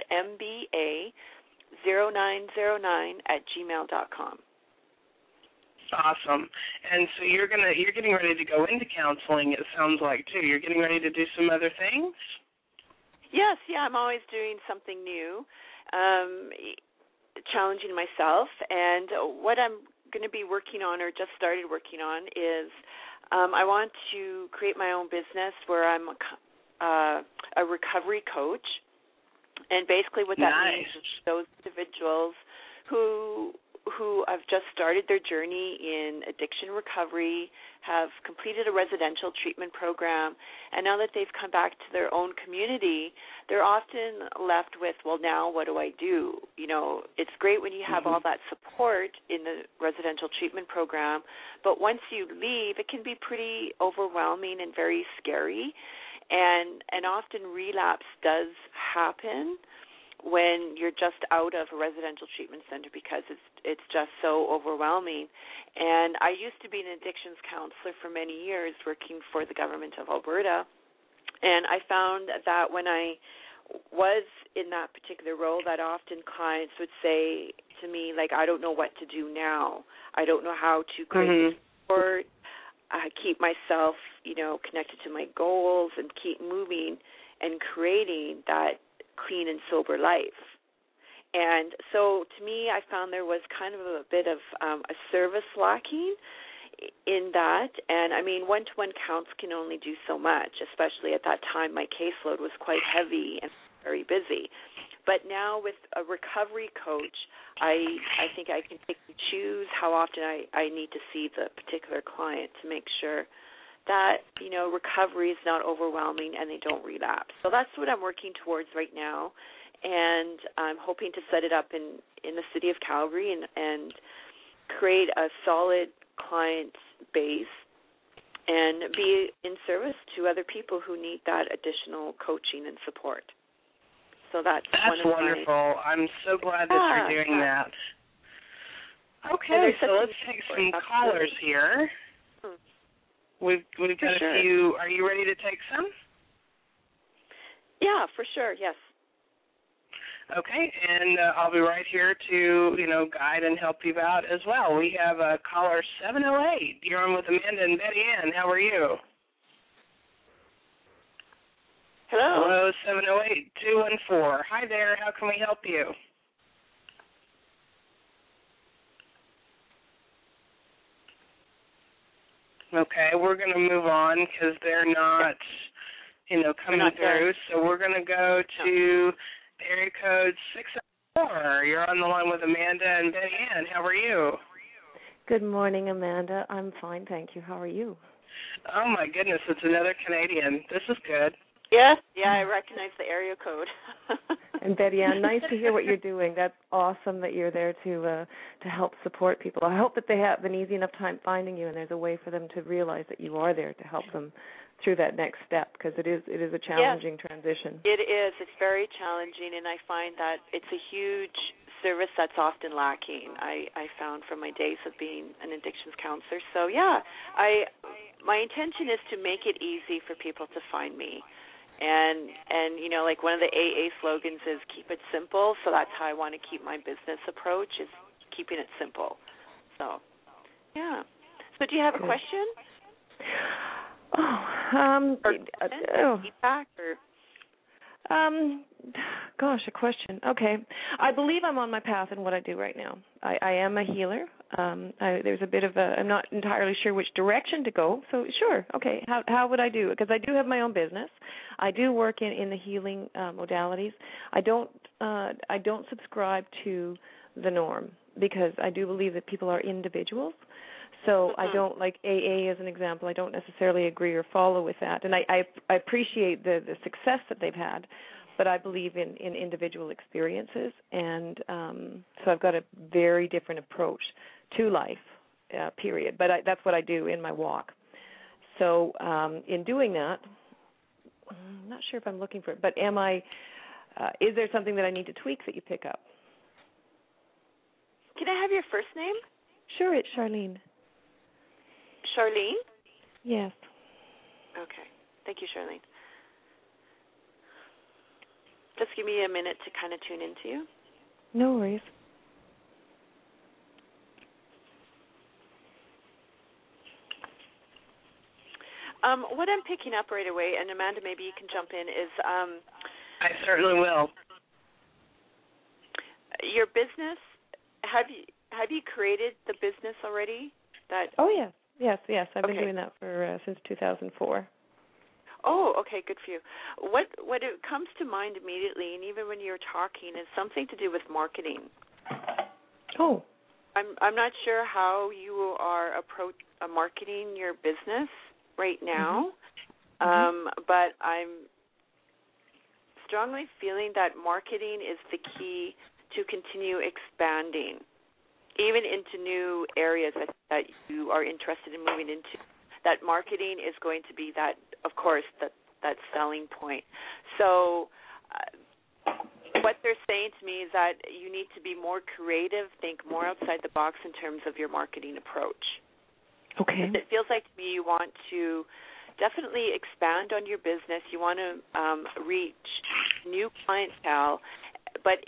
mba0909@gmail.com. Awesome. And so you're getting ready to go into counseling, it sounds like, too. You're getting ready to do some other things? Yes, yeah, I'm always doing something new, challenging myself. And what I'm going to be working on or just started working on is I want to create my own business where I'm a recovery coach. And basically what that means is those individuals who have just started their journey in addiction recovery, have completed a residential treatment program, and now that they've come back to their own community, they're often left with, well, now what do I do? You know, it's great when you have all that support in the residential treatment program, but once you leave, it can be pretty overwhelming and very scary, and often relapse does happen when you're just out of a residential treatment center because it's just so overwhelming. And I used to be an addictions counselor for many years working for the government of Alberta, and I found that when I was in that particular role that often clients would say to me, like, I don't know what to do now. I don't know how to create support, keep myself, you know, connected to my goals and keep moving and creating that clean and sober life. And so to me, I found there was kind of a bit of a service lacking in that. And, I mean, one-to-one counts can only do so much, especially at that time my caseload was quite heavy and very busy. But now with a recovery coach, I think I can pick and choose how often I need to see the particular client to make sure that, you know, recovery is not overwhelming and they don't relapse. So that's what I'm working towards right now. And I'm hoping to set it up in the city of Calgary and create a solid client base and be in service to other people who need that additional coaching and support. So that's wonderful. I'm so glad that you're doing that. Okay, so let's take some callers here. We've got a few. Are you ready to take some? Yeah, for sure. Yes. Okay, and I'll be right here to, you know, guide and help you out as well. We have caller 708. You're on with Amanda and Betty Ann. How are you? Hello. Hello, 708-214. Hi there. How can we help you? Okay, we're going to move on because they're not, you know, coming through. So we're going to go to area code 604. You're on the line with Amanda and Betty Ann. How are you? Good morning, Amanda. I'm fine, thank you. How are you? Oh, my goodness. It's another Canadian. This is good. Yeah, I recognize the area code. And Betty Ann, nice to hear what you're doing. That's awesome that you're there to help support people. I hope that they have an easy enough time finding you, and there's a way for them to realize that you are there to help them through that next step, because it is a challenging transition. It is. It's very challenging, and I find that it's a huge service that's often lacking. I found from my days of being an addictions counselor. So yeah, my intention is to make it easy for people to find me. And you know, like one of the AA slogans is keep it simple, so that's how I want to keep my business approach, is keeping it simple. So, yeah. So do you have a question? Feedback or? Gosh, a question. Okay. I believe I'm on my path in what I do right now. I am a healer. There's a bit of I'm not entirely sure which direction to go. So sure. Okay. How would I do it? Because I do have my own business. I do work in the healing modalities. I don't subscribe to the norm, because I do believe that people are individuals. So I don't, like AA as an example, I don't necessarily agree or follow with that. And I appreciate the success that they've had, but I believe in individual experiences. And so I've got a very different approach to life, period. But that's what I do in my walk. So in doing that, I'm not sure if I'm looking for it, but is there something that I need to tweak that you pick up? Can I have your first name? Sure, it's Charlene. Charlene? Yes. Okay. Thank you, Charlene. Just give me a minute to kind of tune into you. No worries. What I'm picking up right away, and Amanda, maybe you can jump in, is I certainly will. Your business. Have you created the business already? Oh yes. Yes. I've been doing that for since 2004. Oh, okay, good for you. What it comes to mind immediately, and even when you're talking, is something to do with marketing. Oh. I'm not sure how you are marketing your business right now, but I'm strongly feeling that marketing is the key to continue expanding, even into new areas that you are interested in moving into. That marketing is going to be that, of course, that selling point. So what they're saying to me is that you need to be more creative, think more outside the box in terms of your marketing approach. Okay. It feels like to me you want to definitely expand on your business. You want to reach new clientele, but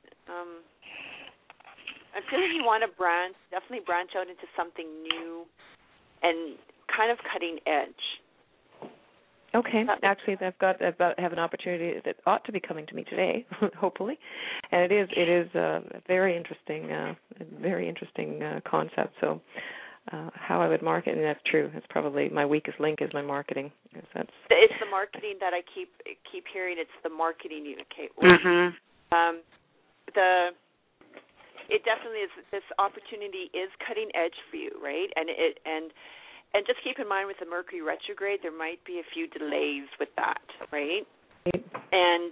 I'm feeling you want to definitely branch out into something new and kind of cutting edge. Okay. Actually, I have an opportunity that ought to be coming to me today, hopefully, and it is a very interesting concept. So, how I would market, and that's true. It's probably my weakest link is my marketing. It's the marketing that I keep hearing. It's the marketing unit, Kate. Mm-hmm. It definitely is. This opportunity is cutting edge for you, right? And just keep in mind with the Mercury retrograde, there might be a few delays with that, right? And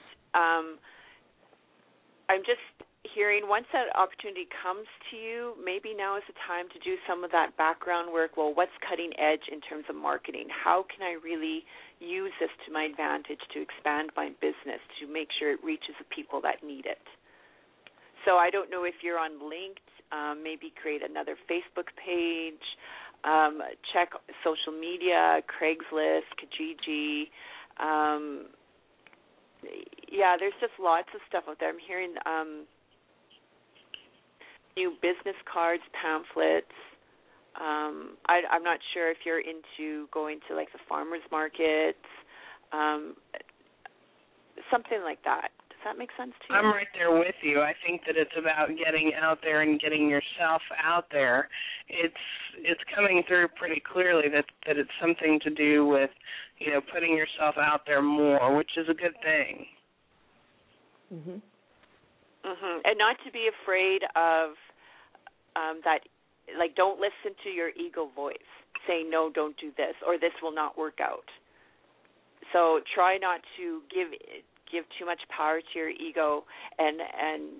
I'm just hearing once that opportunity comes to you, maybe now is the time to do some of that background work. Well, what's cutting edge in terms of marketing? How can I really use this to my advantage to expand my business, to make sure it reaches the people that need it? So I don't know if you're on LinkedIn, maybe create another Facebook page, check social media, Craigslist, Kijiji. There's just lots of stuff out there. I'm hearing new business cards, pamphlets. I'm not sure if you're into going to like the farmers markets, something like that. Does that make sense to you? I'm right there with you. I think that it's about getting out there and getting yourself out there. It's coming through pretty clearly that it's something to do with, putting yourself out there more, which is a good thing. Mhm. Mhm. And not to be afraid of that. Like, don't listen to your ego voice saying no, don't do this, or this will not work out. So try not to give too much power to your ego and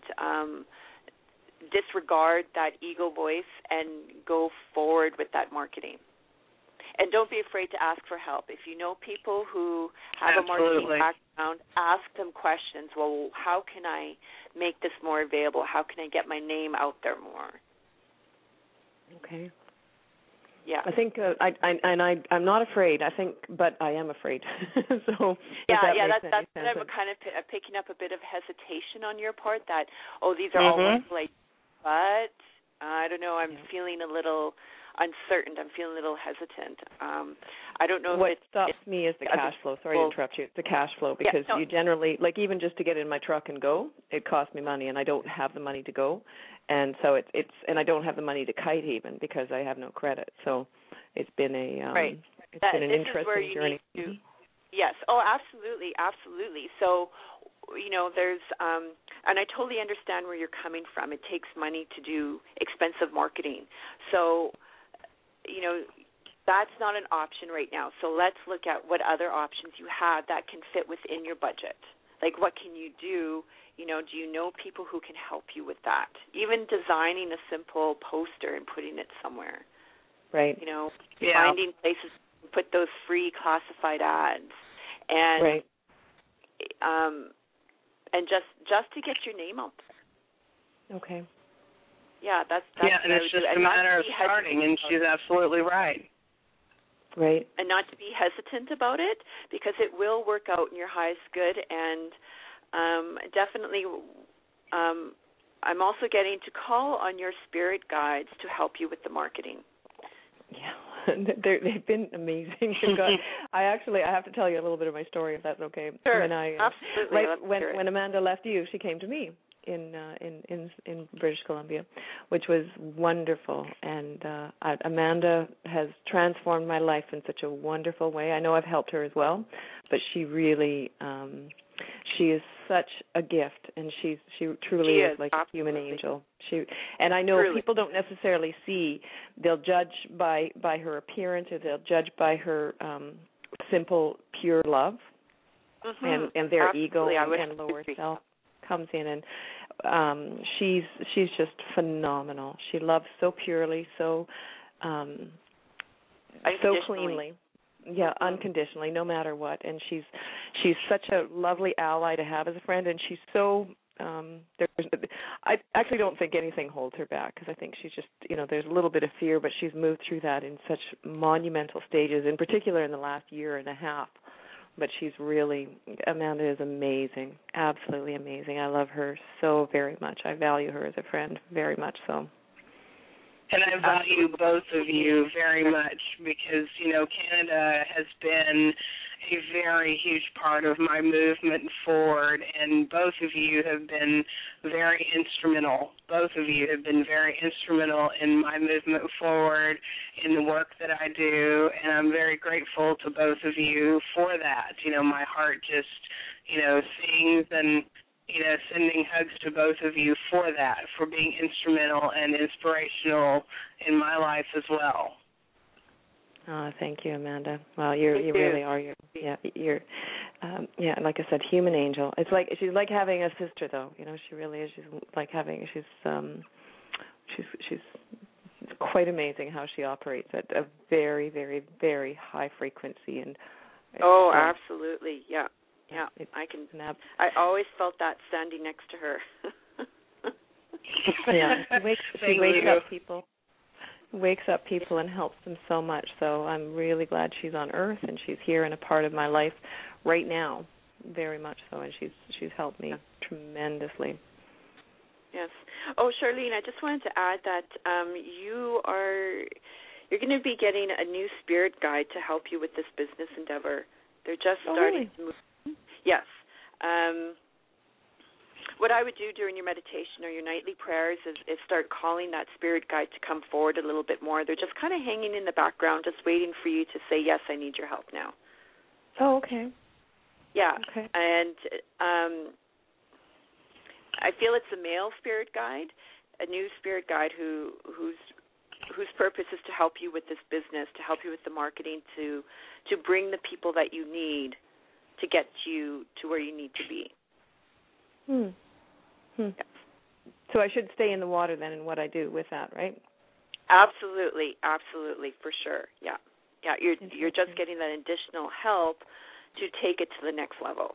disregard that ego voice and go forward with that marketing. And don't be afraid to ask for help. If you know people who have a marketing background, ask them questions. Well, how can I make this more available? How can I get my name out there more? Okay. Yeah. I think I'm not afraid. But I am afraid. So that's what I'm kind of picking up a bit of hesitation on your part. That these are all wonderful ideas, but I don't know. I'm feeling a little uncertain. I'm feeling a little hesitant. I don't know. What stops me is the cash flow. Sorry to interrupt you. It's the cash flow because you generally, like, even just to get in my truck and go, it costs me money, and I don't have the money to go. And so and I don't have the money to kite even because I have no credit. So it's been an interesting journey. Yes. Oh, absolutely, absolutely. So, there's and I totally understand where you're coming from. It takes money to do expensive marketing. So, that's not an option right now. So let's look at what other options you have that can fit within your budget. Like, what can you do? Do you know people who can help you with that? Even designing a simple poster and putting it somewhere. Right. Finding places to put those free classified ads. And and just to get your name out there. Okay. Yeah, that's and it's just a matter of starting, and she's absolutely right. Right. And not to be hesitant about it, because it will work out in your highest good. And definitely, I'm also getting to call on your spirit guides to help you with the marketing. Yeah, they've been amazing. I have to tell you a little bit of my story, if that's okay. Sure, absolutely. When Amanda left you, she came to me in British Columbia, which was wonderful. And Amanda has transformed my life in such a wonderful way. I know I've helped her as well, but she really, she is such a gift, and she truly is like absolutely. A human angel. And I know people don't necessarily see; they'll judge by her appearance, or they'll judge by her simple, pure love, and their ego and lower self comes in, and she's just phenomenal. She loves so purely, so cleanly. Yeah, unconditionally, no matter what. And she's such a lovely ally to have as a friend, and she's so I actually don't think anything holds her back, because I think she's just, there's a little bit of fear, but she's moved through that in such monumental stages, in particular in the last year and a half. But Amanda is amazing, absolutely amazing. I love her so very much. I value her as a friend, very much so. And I value both of you very much because, Canada has been a very huge part of my movement forward, and both of you have been very instrumental. Both of you have been very instrumental in my movement forward, in the work that I do, and I'm very grateful to both of you for that. My heart just, sings, and, sending hugs to both of you for that, for being instrumental and inspirational in my life as well. Oh, thank you, Amanda. Well, you really are. You're like I said, human angel. It's like she's like having a sister, though. She really is. She's like having. She's quite amazing how she operates at a very, very, very high frequency. And absolutely, yeah. I always felt that standing next to her. She wakes up people and helps them so much. So I'm really glad she's on Earth and she's here and a part of my life right now, very much so. And she's helped me tremendously. Yes. Oh, Charlene, I just wanted to add that you're going to be getting a new spirit guide to help you with this business endeavor. They're just starting to move. Yes. What I would do during your meditation or your nightly prayers is start calling that spirit guide to come forward a little bit more. They're just kind of hanging in the background, just waiting for you to say, yes, I need your help now. Oh, okay. Yeah. Okay. And I feel it's a male spirit guide, a new spirit guide whose purpose is to help you with this business, to help you with the marketing, to bring the people that you need to get you to where you need to be. Yes. So I should stay in the water then in what I do with that, right? Absolutely, for sure. Yeah. You're just getting that additional help to take it to the next level.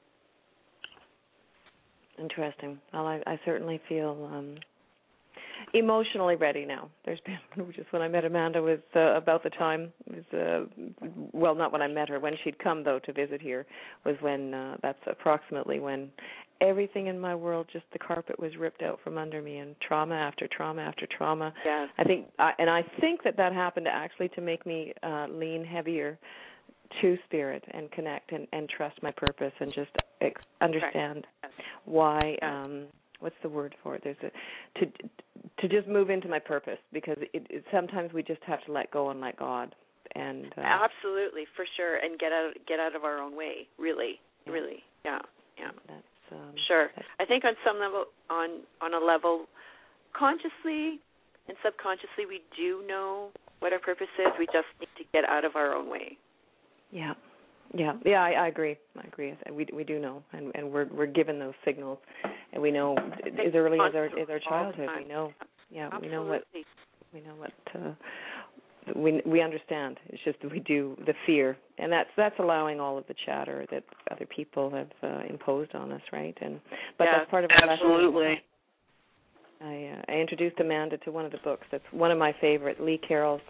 Interesting. Well, I certainly feel emotionally ready now. There's been, just when I met Amanda was about the time, well, not when I met her, when she'd come, though, to visit here, was when, that's approximately when everything in my world, just the carpet was ripped out from under me, and trauma after trauma after trauma. Yes. I think that happened actually to make me lean heavier to spirit and connect and trust my purpose and just understand why. What's the word for it? To just move into my purpose, because it sometimes we just have to let go and let God. And absolutely, for sure, and get out of our own way. Really, yeah. That's sure. I think on some level, on a level, consciously and subconsciously, we do know what our purpose is. We just need to get out of our own way. Yeah. I agree. We do know, and we're given those signals, and we know as early as our childhood. We know. Yeah, absolutely. we know what we understand. It's just that we do the fear, and that's allowing all of the chatter that other people have imposed on us, right? That's part of our absolutely. I introduced Amanda to one of the books. That's one of my favorite, Lee Carroll's.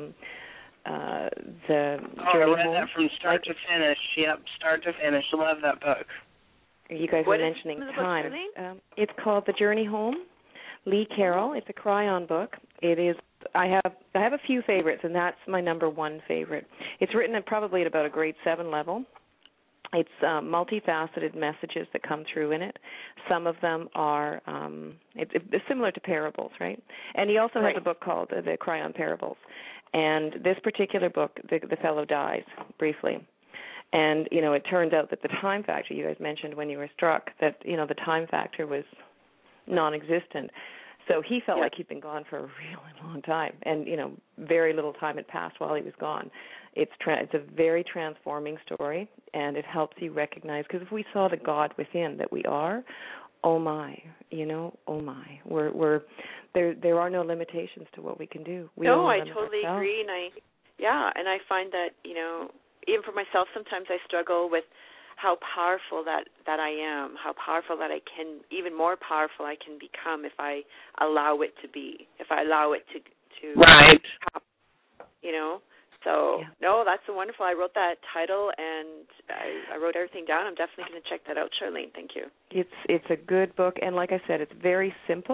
The Journey I read Home. that from start to finish. Yep, start to finish. I love that book. You guys were mentioning time. It's called The Journey Home. Lee Carroll. It's a Cryon book. It is. I have a few favorites, and that's my number one favorite. It's written probably at about a grade 7 level. It's multifaceted messages that come through in it. Some of them are it's similar to parables, right? And he also has a book called The Cryon Parables. And this particular book, the fellow dies briefly. And, it turned out that the time factor, you guys mentioned when you were struck, that, the time factor was non-existent. So he felt like he'd been gone for a really long time. And, very little time had passed while he was gone. It's a very transforming story, and it helps you recognize, because if we saw the God within that we are, oh my, oh my, we're there are no limitations to what we can do. I totally agree, and I find that even for myself, sometimes I struggle with how powerful that I am, how powerful that I can, even more powerful I can become if I allow it to be, if I allow it to right. Happen, So, no, that's wonderful. I wrote that title, and I wrote everything down. I'm definitely going to check that out, Charlene. Thank you. It's a good book, and like I said, it's very simple,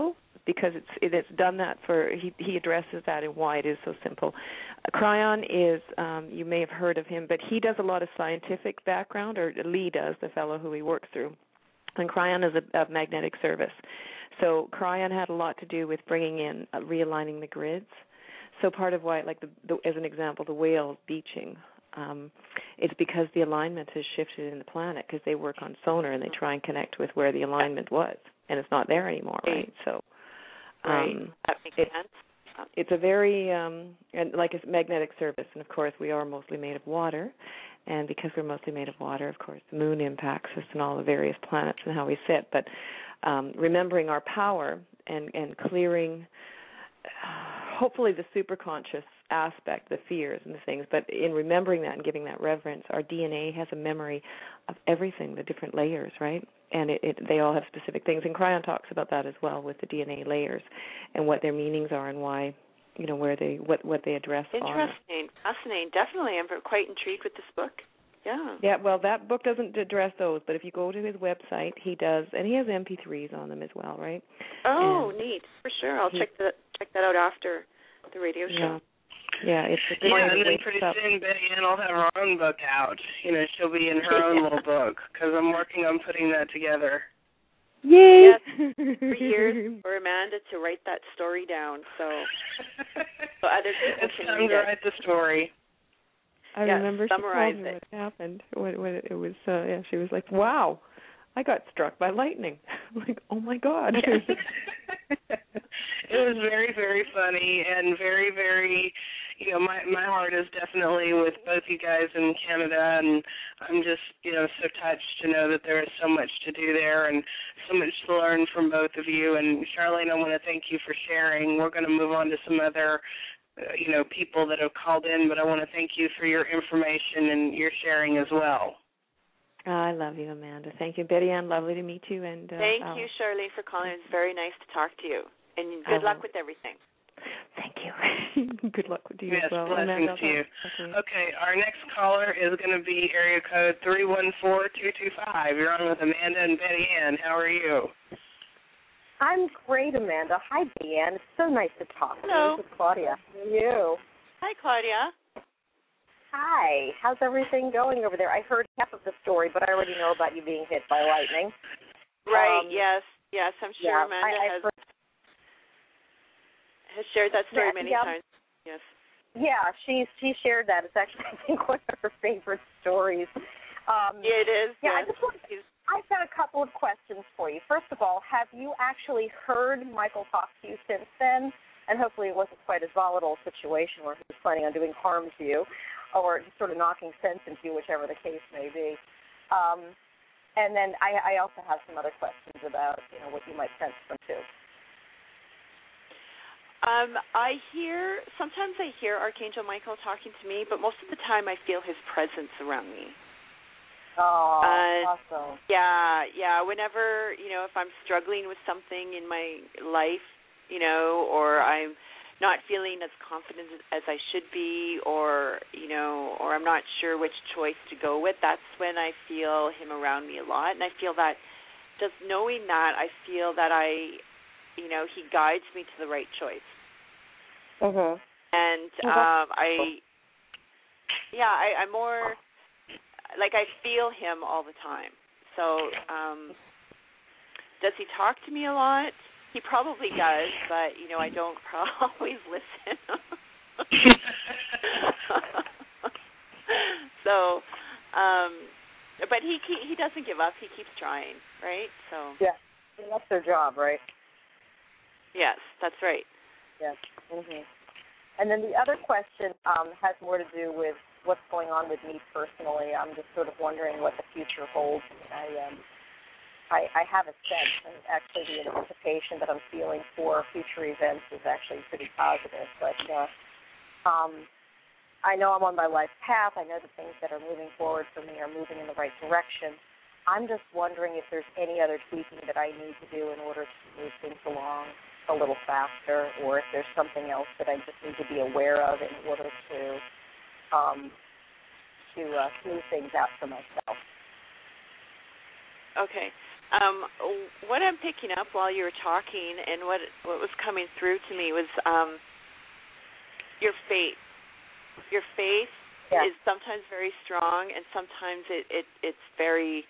because it's done that for he addresses that and why it is so simple. Kryon is you may have heard of him, but he does a lot of scientific background, or Lee does, the fellow who he works through. And Kryon is a magnetic service. So Kryon had a lot to do with bringing in realigning the grids. So part of why, like as an example, the whale beaching, it's because the alignment has shifted in the planet, because they work on sonar and they try and connect with where the alignment was, and it's not there anymore, right? So that makes sense. It's a very and like a magnetic service, and of course we are mostly made of water, and because we're mostly made of water, of course the moon impacts us and all the various planets and how we sit. But remembering our power and clearing, hopefully the superconscious aspect, the fears and the things, but in remembering that and giving that reverence, our DNA has a memory of everything, the different layers, right? And they all have specific things. And Kryon talks about that as well, with the DNA layers and what their meanings are and why, where what they address. Interesting, fascinating. Definitely, I'm quite intrigued with this book. Yeah. Yeah, well, that book doesn't address those, but if you go to his website, he does, and he has MP3s on them as well, right? Oh, neat, for sure. I'll check that out after the radio show. Yeah, it's a good and then pretty soon Betty Ann will have her own book out. She'll be in her own little book, because I'm working on putting that together. Yay! Yes, for years for Amanda to write that story down, so other people can read it. It's time to write the story. I remember she summarize told me what happened. When it was, she was like, "Wow, I got struck by lightning." I'm like, "Oh my God!" It was very, very funny and very, very. My heart is definitely with both you guys in Canada, and I'm just, so touched to know that there is so much to do there and so much to learn from both of you. And Charlene, I want to thank you for sharing. We're going to move on to some other, people that have called in, but I want to thank you for your information and your sharing as well. I love you, Amanda. Thank you, Betty Ann. Lovely to meet you. And thank you, Charlene, for calling. It's very nice to talk to you, and good luck with everything. Thank you. Good luck with you as well. Blessings to you. Okay, our next caller is going to be area code 314225. You're on with Amanda and Betty Ann. How are you? I'm great, Amanda. Hi, Betty Ann. It's so nice to talk to you. Hello. This is Claudia. How are you? Hi, Claudia. Hi. How's everything going over there? I heard half of the story, but I already know about you being hit by lightning. Right, yes. I'm sure Amanda has shared that story many times. Yes. Yeah, she shared that. It's actually, I think, one of her favorite stories. It is. Yeah, yes. I've got a couple of questions for you. First of all, have you actually heard Michael talk to you since then? And hopefully it wasn't quite a volatile situation where he was planning on doing harm to you or just sort of knocking sense into you, whichever the case may be. And then I also have some other questions about, what you might sense from too. Sometimes I hear Archangel Michael talking to me, but most of the time I feel his presence around me. Oh, awesome. Yeah. Whenever, if I'm struggling with something in my life, or I'm not feeling as confident as I should be, or I'm not sure which choice to go with, that's when I feel him around me a lot. And I feel that, just knowing that, I feel that he guides me to the right choice. Mm-hmm. And I'm more, like, I feel him all the time. So does he talk to me a lot? He probably does, but, I don't always listen. So, but he doesn't give up. He keeps trying, right? So yeah, that's their job, right? Yes, that's right. Yes. Mm-hmm. And then the other question has more to do with what's going on with me personally. I'm just sort of wondering what the future holds. I have a sense, and actually the anticipation that I'm feeling for future events is actually pretty positive. But I know I'm on my life path. I know the things that are moving forward for me are moving in the right direction. I'm just wondering if there's any other tweaking that I need to do in order to move things along a little faster, or if there's something else that I just need to be aware of in order to smooth things out for myself. Okay. What I'm picking up while you were talking and what was coming through to me was your faith. Your faith is sometimes very strong, and sometimes it's very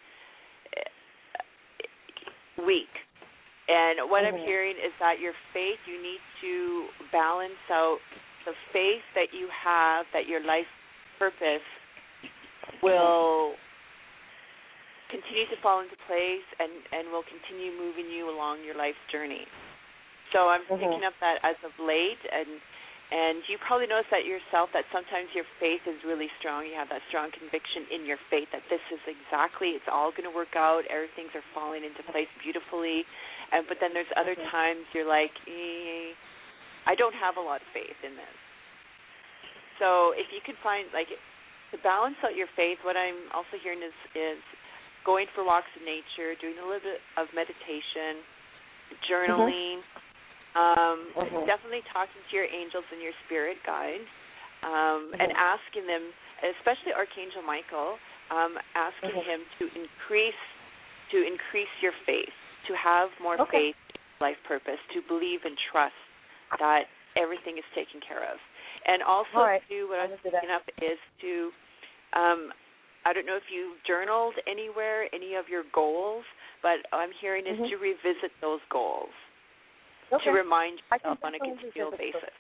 weak. And what I'm hearing is that your faith, you need to balance out the faith that you have that your life purpose will continue to fall into place and will continue moving you along your life's journey. So I'm picking up that as of late, and you probably notice that yourself, that sometimes your faith is really strong. You have that strong conviction in your faith that this is exactly, it's all going to work out, everything's are falling into place beautifully. But then there's other times you're like, I don't have a lot of faith in this. So if you could find, like, to balance out your faith, what I'm also hearing is going for walks in nature, doing a little bit of meditation, journaling, definitely talking to your angels and your spirit guides, and asking them, especially Archangel Michael, asking him to increase your faith, to have more faith in life purpose, to believe and trust that everything is taken care of. And also, too, what I was picking up is to, I don't know if you've journaled anywhere, any of your goals, but I'm hearing is to revisit those goals, to remind yourself on a continual basis.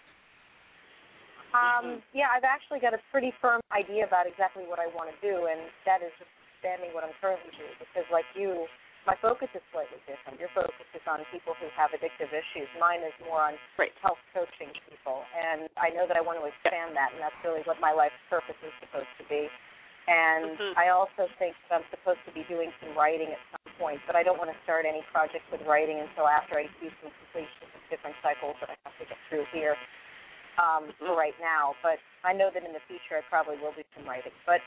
Yeah, I've actually got a pretty firm idea about exactly what I want to do, and that is just expanding what I'm currently doing, because like you, my focus is slightly different. Your focus is on people who have addictive issues. Mine is more on health coaching people, and I know that I want to expand that, and that's really what my life's purpose is supposed to be. And I also think that I'm supposed to be doing some writing at some point, but I don't want to start any project with writing until after I do some completion of different cycles that I have to get through here for right now. But I know that in the future I probably will do some writing. But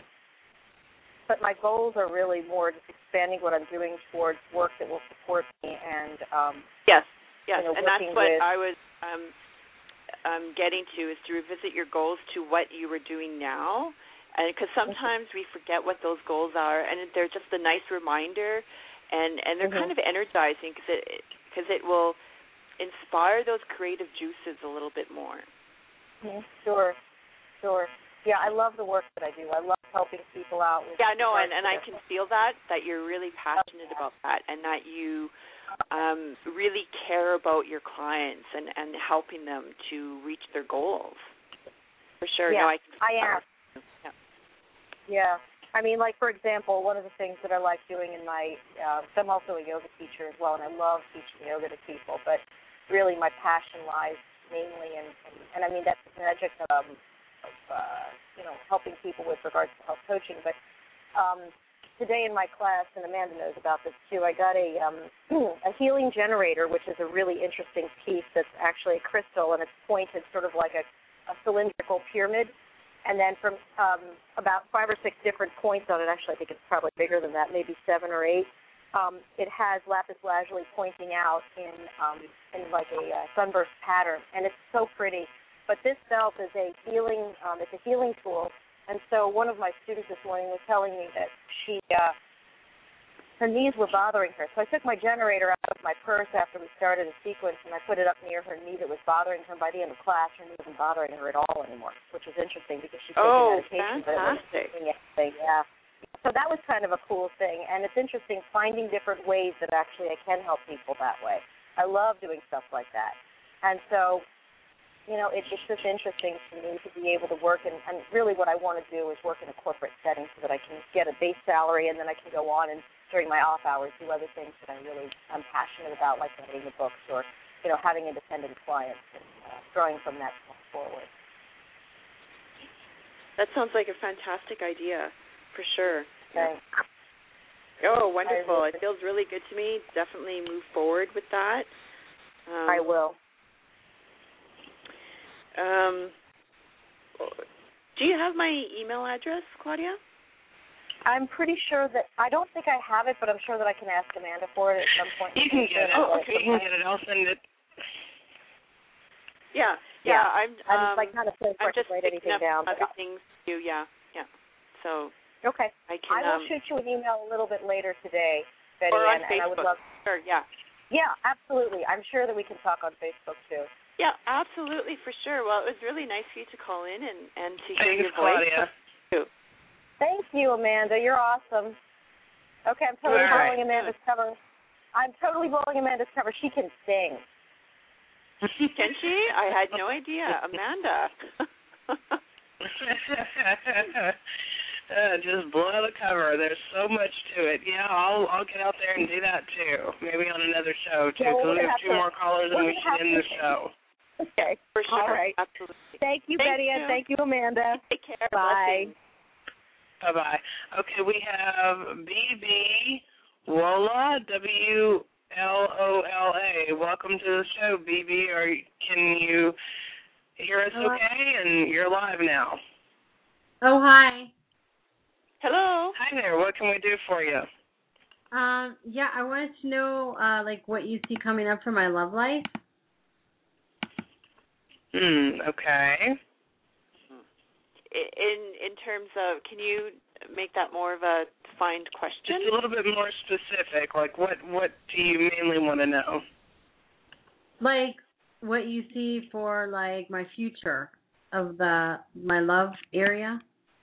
my goals are really more just expanding what I'm doing towards work that will support me. And yes, you know, and that's what I was getting to, is to revisit your goals to what you were doing now. And because sometimes we forget what those goals are, and they're just a nice reminder, and they're kind of energizing because it will inspire those creative juices a little bit more. Sure. Yeah, I love the work that I do. I love helping people out. With and I can feel that you're really passionate about that, and that you really care about your clients and helping them to reach their goals. For sure. Yeah, no, I am. Yeah. I mean, like, for example, one of the things that I like doing in my so I'm also a yoga teacher as well, and I love teaching yoga to people, but really my passion lies mainly in I mean, that's the magic of you know, helping people with regards to health coaching. But today in my class, and Amanda knows about this too, I got a healing generator, which is a really interesting piece that's actually a crystal, and it's pointed sort of like a cylindrical pyramid. And then from about 5 or 6 different points on it, actually I think it's probably bigger than that, maybe 7 or 8, it has lapis lazuli pointing out in like a sunburst pattern, and it's so pretty. But this belt is a healing, it's a healing tool. And so one of my students this morning was telling me that she, her knees were bothering her. So I took my generator out of my purse after we started a sequence, and I put it up near her knee that was bothering her. And by the end of class, her knee wasn't bothering her at all anymore, which was interesting because she's taking medication. Fantastic. But it wasn't doing anything. Yeah. So that was kind of a cool thing. And it's interesting finding different ways that actually I can help people that way. I love doing stuff like that. And so, you know, it's just interesting to me to be able to work, and really what I want to do is work in a corporate setting so that I can get a base salary, and then I can go on and during my off hours do other things that I'm passionate about, like writing the books or, you know, having independent clients and growing from that forward. That sounds like a fantastic idea, for sure. Thanks. Oh, wonderful. It feels really good to me. Definitely move forward with that. I will. Do you have my email address, Claudia? I'm pretty sure that, I don't think I have it, but I'm sure that I can ask Amanda for it at some point. You can get it. Okay, you can get it. I'll send it. Yeah. I'm like not a place where I can write anything down. Other things too. Yeah. So okay. I will shoot you an email a little bit later today Betty or on Ann, Facebook. and I would love. Sure, yeah. Yeah, absolutely. I'm sure that we can talk on Facebook too. Yeah, absolutely, for sure. Well, it was really nice for you to call in and to hear Thanks, your voice. Claudia. Thank you, Amanda. You're awesome. Okay, I'm totally blowing Amanda's cover. I'm totally blowing Amanda's cover. She can sing. Can she? I had no idea. Amanda. Just blow the cover. There's so much to it. Yeah, I'll get out there and do that too. Maybe on another show too, because we have two more callers and we should end the show. Okay. For sure. All right. Absolutely. Thank you, Betty, and thank you, Amanda. Take care. Bye. Bye-bye. Okay, we have BB Wola, WLOLA. Welcome to the show, BB. Can you hear us okay? And you're live now. Oh, hi. Hello. Hi there. What can we do for you? Yeah, I wanted to know, what you see coming up for my love life. Okay. In terms of, can you make that more of a defined question? Just a little bit more specific. Like, what do you mainly want to know? Like, what you see for, my future of my love area.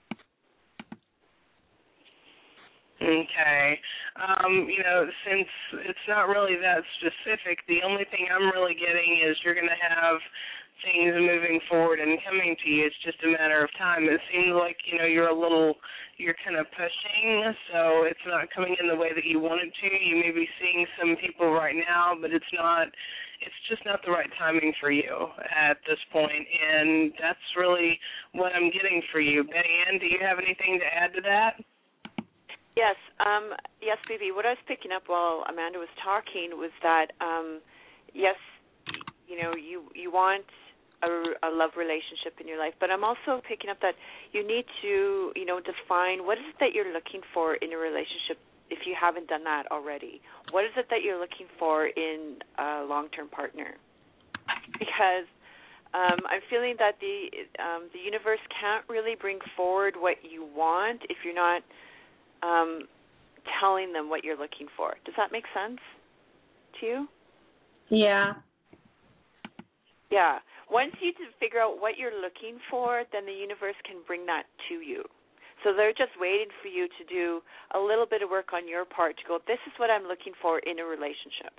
Okay. Since it's not really that specific, the only thing I'm really getting is you're going to have things moving forward and coming to you. It's just a matter of time. It seems like, you're kind of pushing, so it's not coming in the way that you want it to. You may be seeing some people right now, but it's just not the right timing for you at this point, and that's really what I'm getting for you. Betty Ann, do you have anything to add to that? Yes, yes, Phoebe. What I was picking up while Amanda was talking was that, yes, you want a love relationship in your life, but I'm also picking up that you need to, define what is it that you're looking for in a relationship if you haven't done that already. What is it that you're looking for in a long-term partner? Because I'm feeling that the universe can't really bring forward what you want if you're not telling them what you're looking for. Does that make sense to you? Yeah. Yeah. Once you figure out what you're looking for, then the universe can bring that to you. So they're just waiting for you to do a little bit of work on your part to go, this is what I'm looking for in a relationship.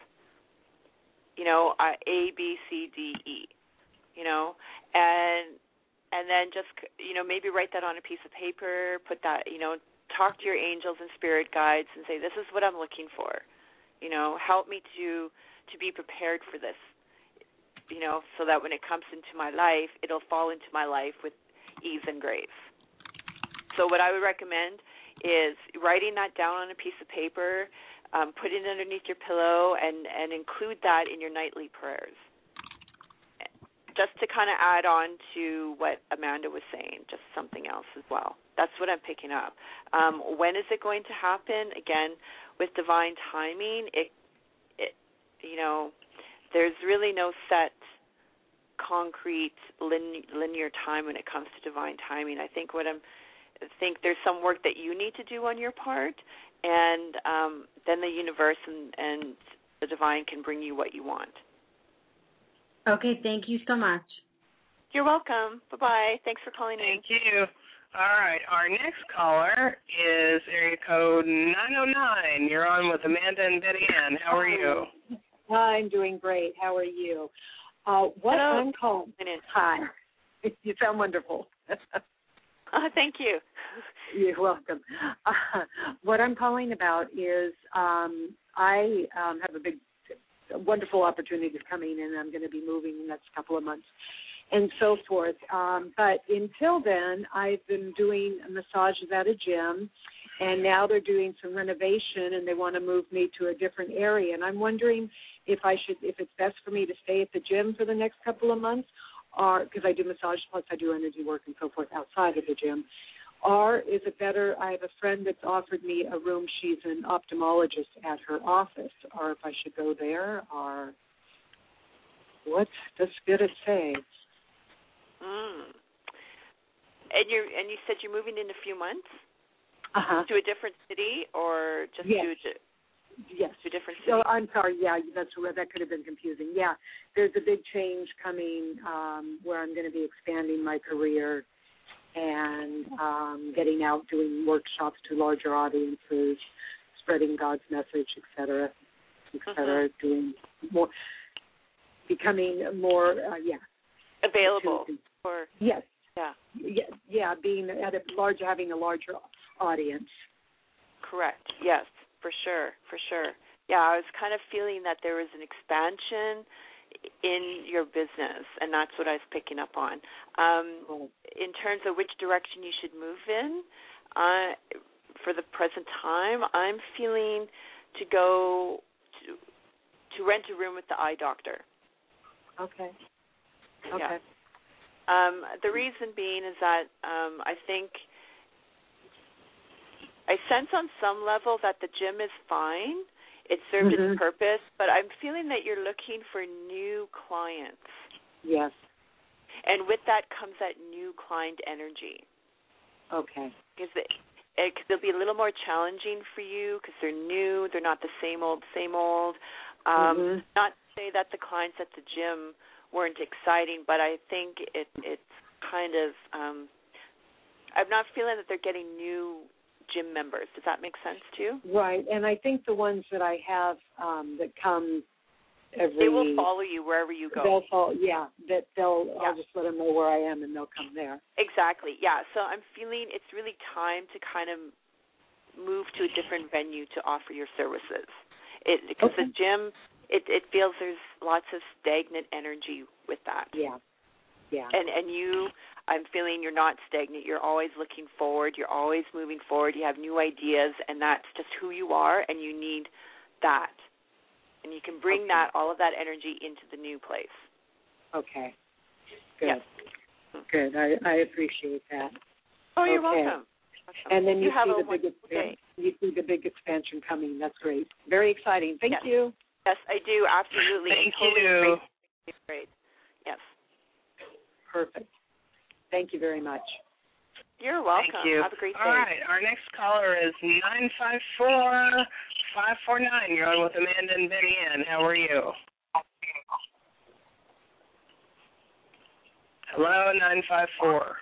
A, B, C, D, E, and then just, maybe write that on a piece of paper, put that, talk to your angels and spirit guides and say, this is what I'm looking for. Help me to be prepared for this, so that when it comes into my life, it'll fall into my life with ease and grace. So what I would recommend is writing that down on a piece of paper, put it underneath your pillow, and include that in your nightly prayers. Just to kind of add on to what Amanda was saying, just something else as well. That's what I'm picking up. When is it going to happen? Again, with divine timing, there's really no set, concrete, linear time when it comes to divine timing. I think there's some work that you need to do on your part, and then the universe and the divine can bring you what you want. Okay, thank you so much. You're welcome. Bye-bye. Thanks for calling in. Thank you. All right, our next caller is area code 909. You're on with Amanda and Betty Ann. How are you? I'm doing great. How are you? What Hello. I'm calling. Hi. You sound wonderful. Thank you. You're welcome. What I'm calling about is I have a wonderful opportunity coming, and I'm going to be moving the next couple of months and so forth. But until then, I've been doing massages at a gym, and now they're doing some renovation, and they want to move me to a different area. And I'm wondering if it's best for me to stay at the gym for the next couple of months, or because I do massage plus I do energy work and so forth outside of the gym. Or is it better, I have a friend that's offered me a room, she's an ophthalmologist at her office, or if I should go there, or what does Spirit say? And you said you're moving in a few months? Uh-huh. To a different city, or just yes. to Yes. Two different cities. So I'm sorry. Yeah, that could have been confusing. Yeah, there's a big change coming where I'm going to be expanding my career and getting out, doing workshops to larger audiences, spreading God's message, et cetera, doing more, becoming more, available for. Yes. Yeah. Being at having a larger audience. Correct. Yes, for sure. Yeah, I was kind of feeling that there was an expansion in your business, and that's what I was picking up on. In terms of which direction you should move in, for the present time, I'm feeling to go to rent a room with the eye doctor. Okay. Yeah. The reason being is that I think I sense on some level that the gym is fine. It served its purpose, but I'm feeling that you're looking for new clients. Yes. And with that comes that new client energy. Okay. Because they'll be a little more challenging for you because they're new. They're not the same old. Not to say that the clients at the gym weren't exciting, but I think it's kind of I'm not feeling that they're getting new gym members. Does that make sense to you? Right, and I think the ones that I have that come they will follow you wherever you go. They'll follow, I'll just let them know where I am and they'll come there. Exactly, yeah. So I'm feeling it's really time to kind of move to a different venue to offer your services. Because the gym, it feels there's lots of stagnant energy with that. Yeah. And you, I'm feeling you're not stagnant. You're always looking forward. You're always moving forward. You have new ideas, and that's just who you are, and you need that. And you can bring all of that energy into the new place. Okay. Good. Yes. Good. I appreciate that. Oh, you're welcome. And then you see the big expansion coming. That's great. Very exciting. Thank you. Yes, I do. Absolutely. Thank you. Great. Yes. Perfect. Thank you very much. You're welcome. Thank you. Have a great day. All right. Our next caller is 954-549. You're on with Amanda and Betty Ann. How are you? Hello, 954.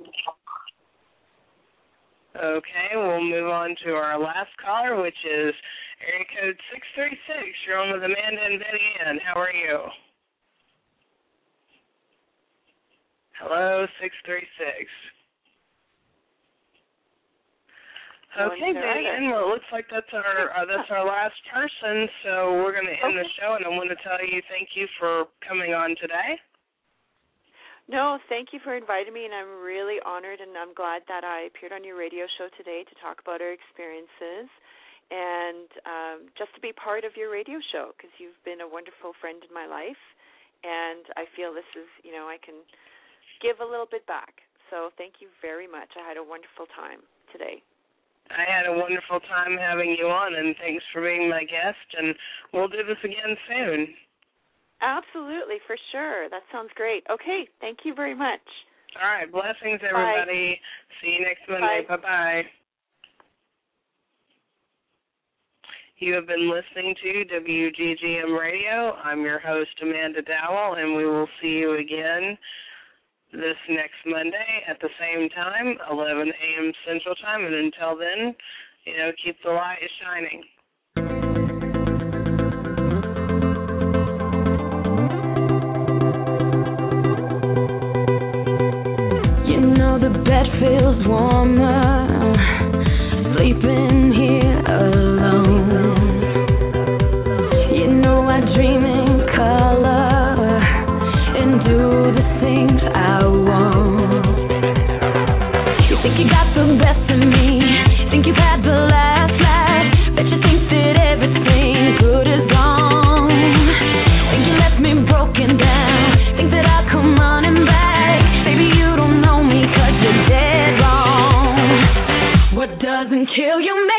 Okay, we'll move on to our last caller, which is area code 636. You're on with Amanda and Betty Ann. How are you? Hello, 636. Okay, Betty Ann, well, it looks like that's our last person, so we're going to end the show, and I want to tell you thank you for coming on today. No, thank you for inviting me, and I'm really honored, and I'm glad that I appeared on your radio show today to talk about our experiences and just to be part of your radio show, because you've been a wonderful friend in my life, and I feel this is, I can give a little bit back. So thank you very much. I had a wonderful time today. I had a wonderful time having you on, and thanks for being my guest, and we'll do this again soon. Absolutely, for sure. That sounds great. Okay, thank you very much. All right, blessings, everybody. Bye. See you next Monday. Bye. Bye-bye. You have been listening to WGGM Radio. I'm your host, Amanda Dowell, and we will see you again this next Monday at the same time, 11 a.m. Central Time. And until then, keep the light shining. The bed feels warmer, sleeping here alone. I dream in color and do the things I want. You think you got the best of me, think you've had the last laugh, bet you think that everything good is gone. Think you left me broken down, think that I'll come running back. Baby, you don't know me 'cause you're dead wrong. What doesn't kill you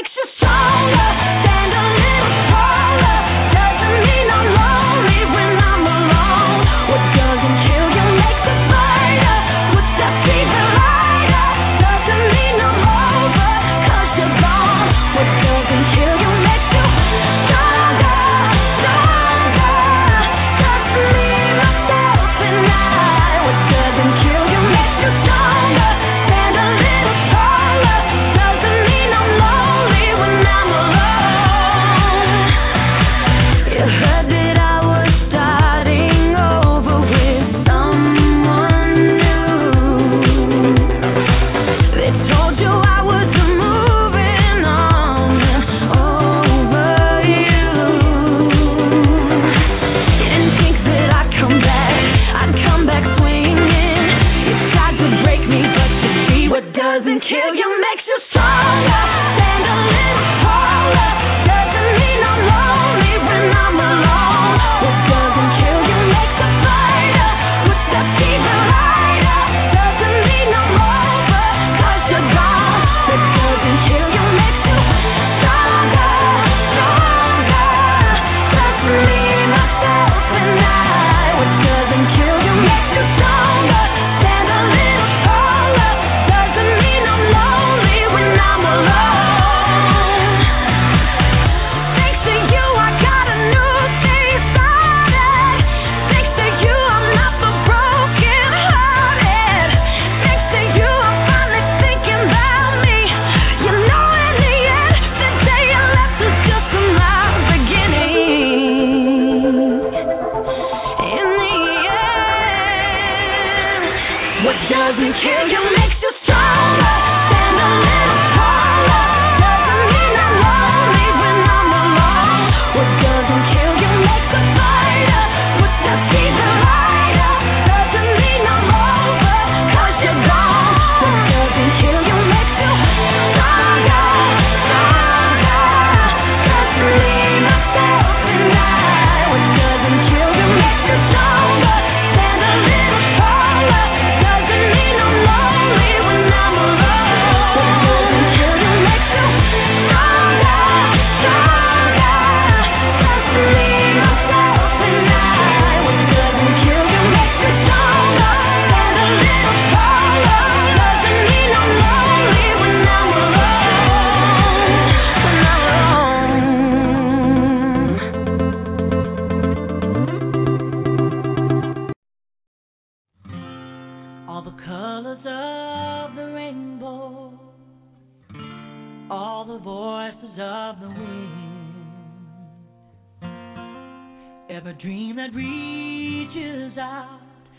Every dream that reaches out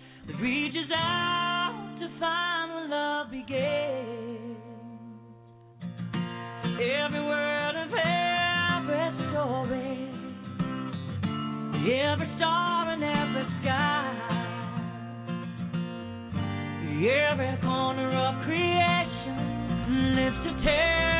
to find where love begins. Every word of every story, every star in every sky, every corner of creation lives to tell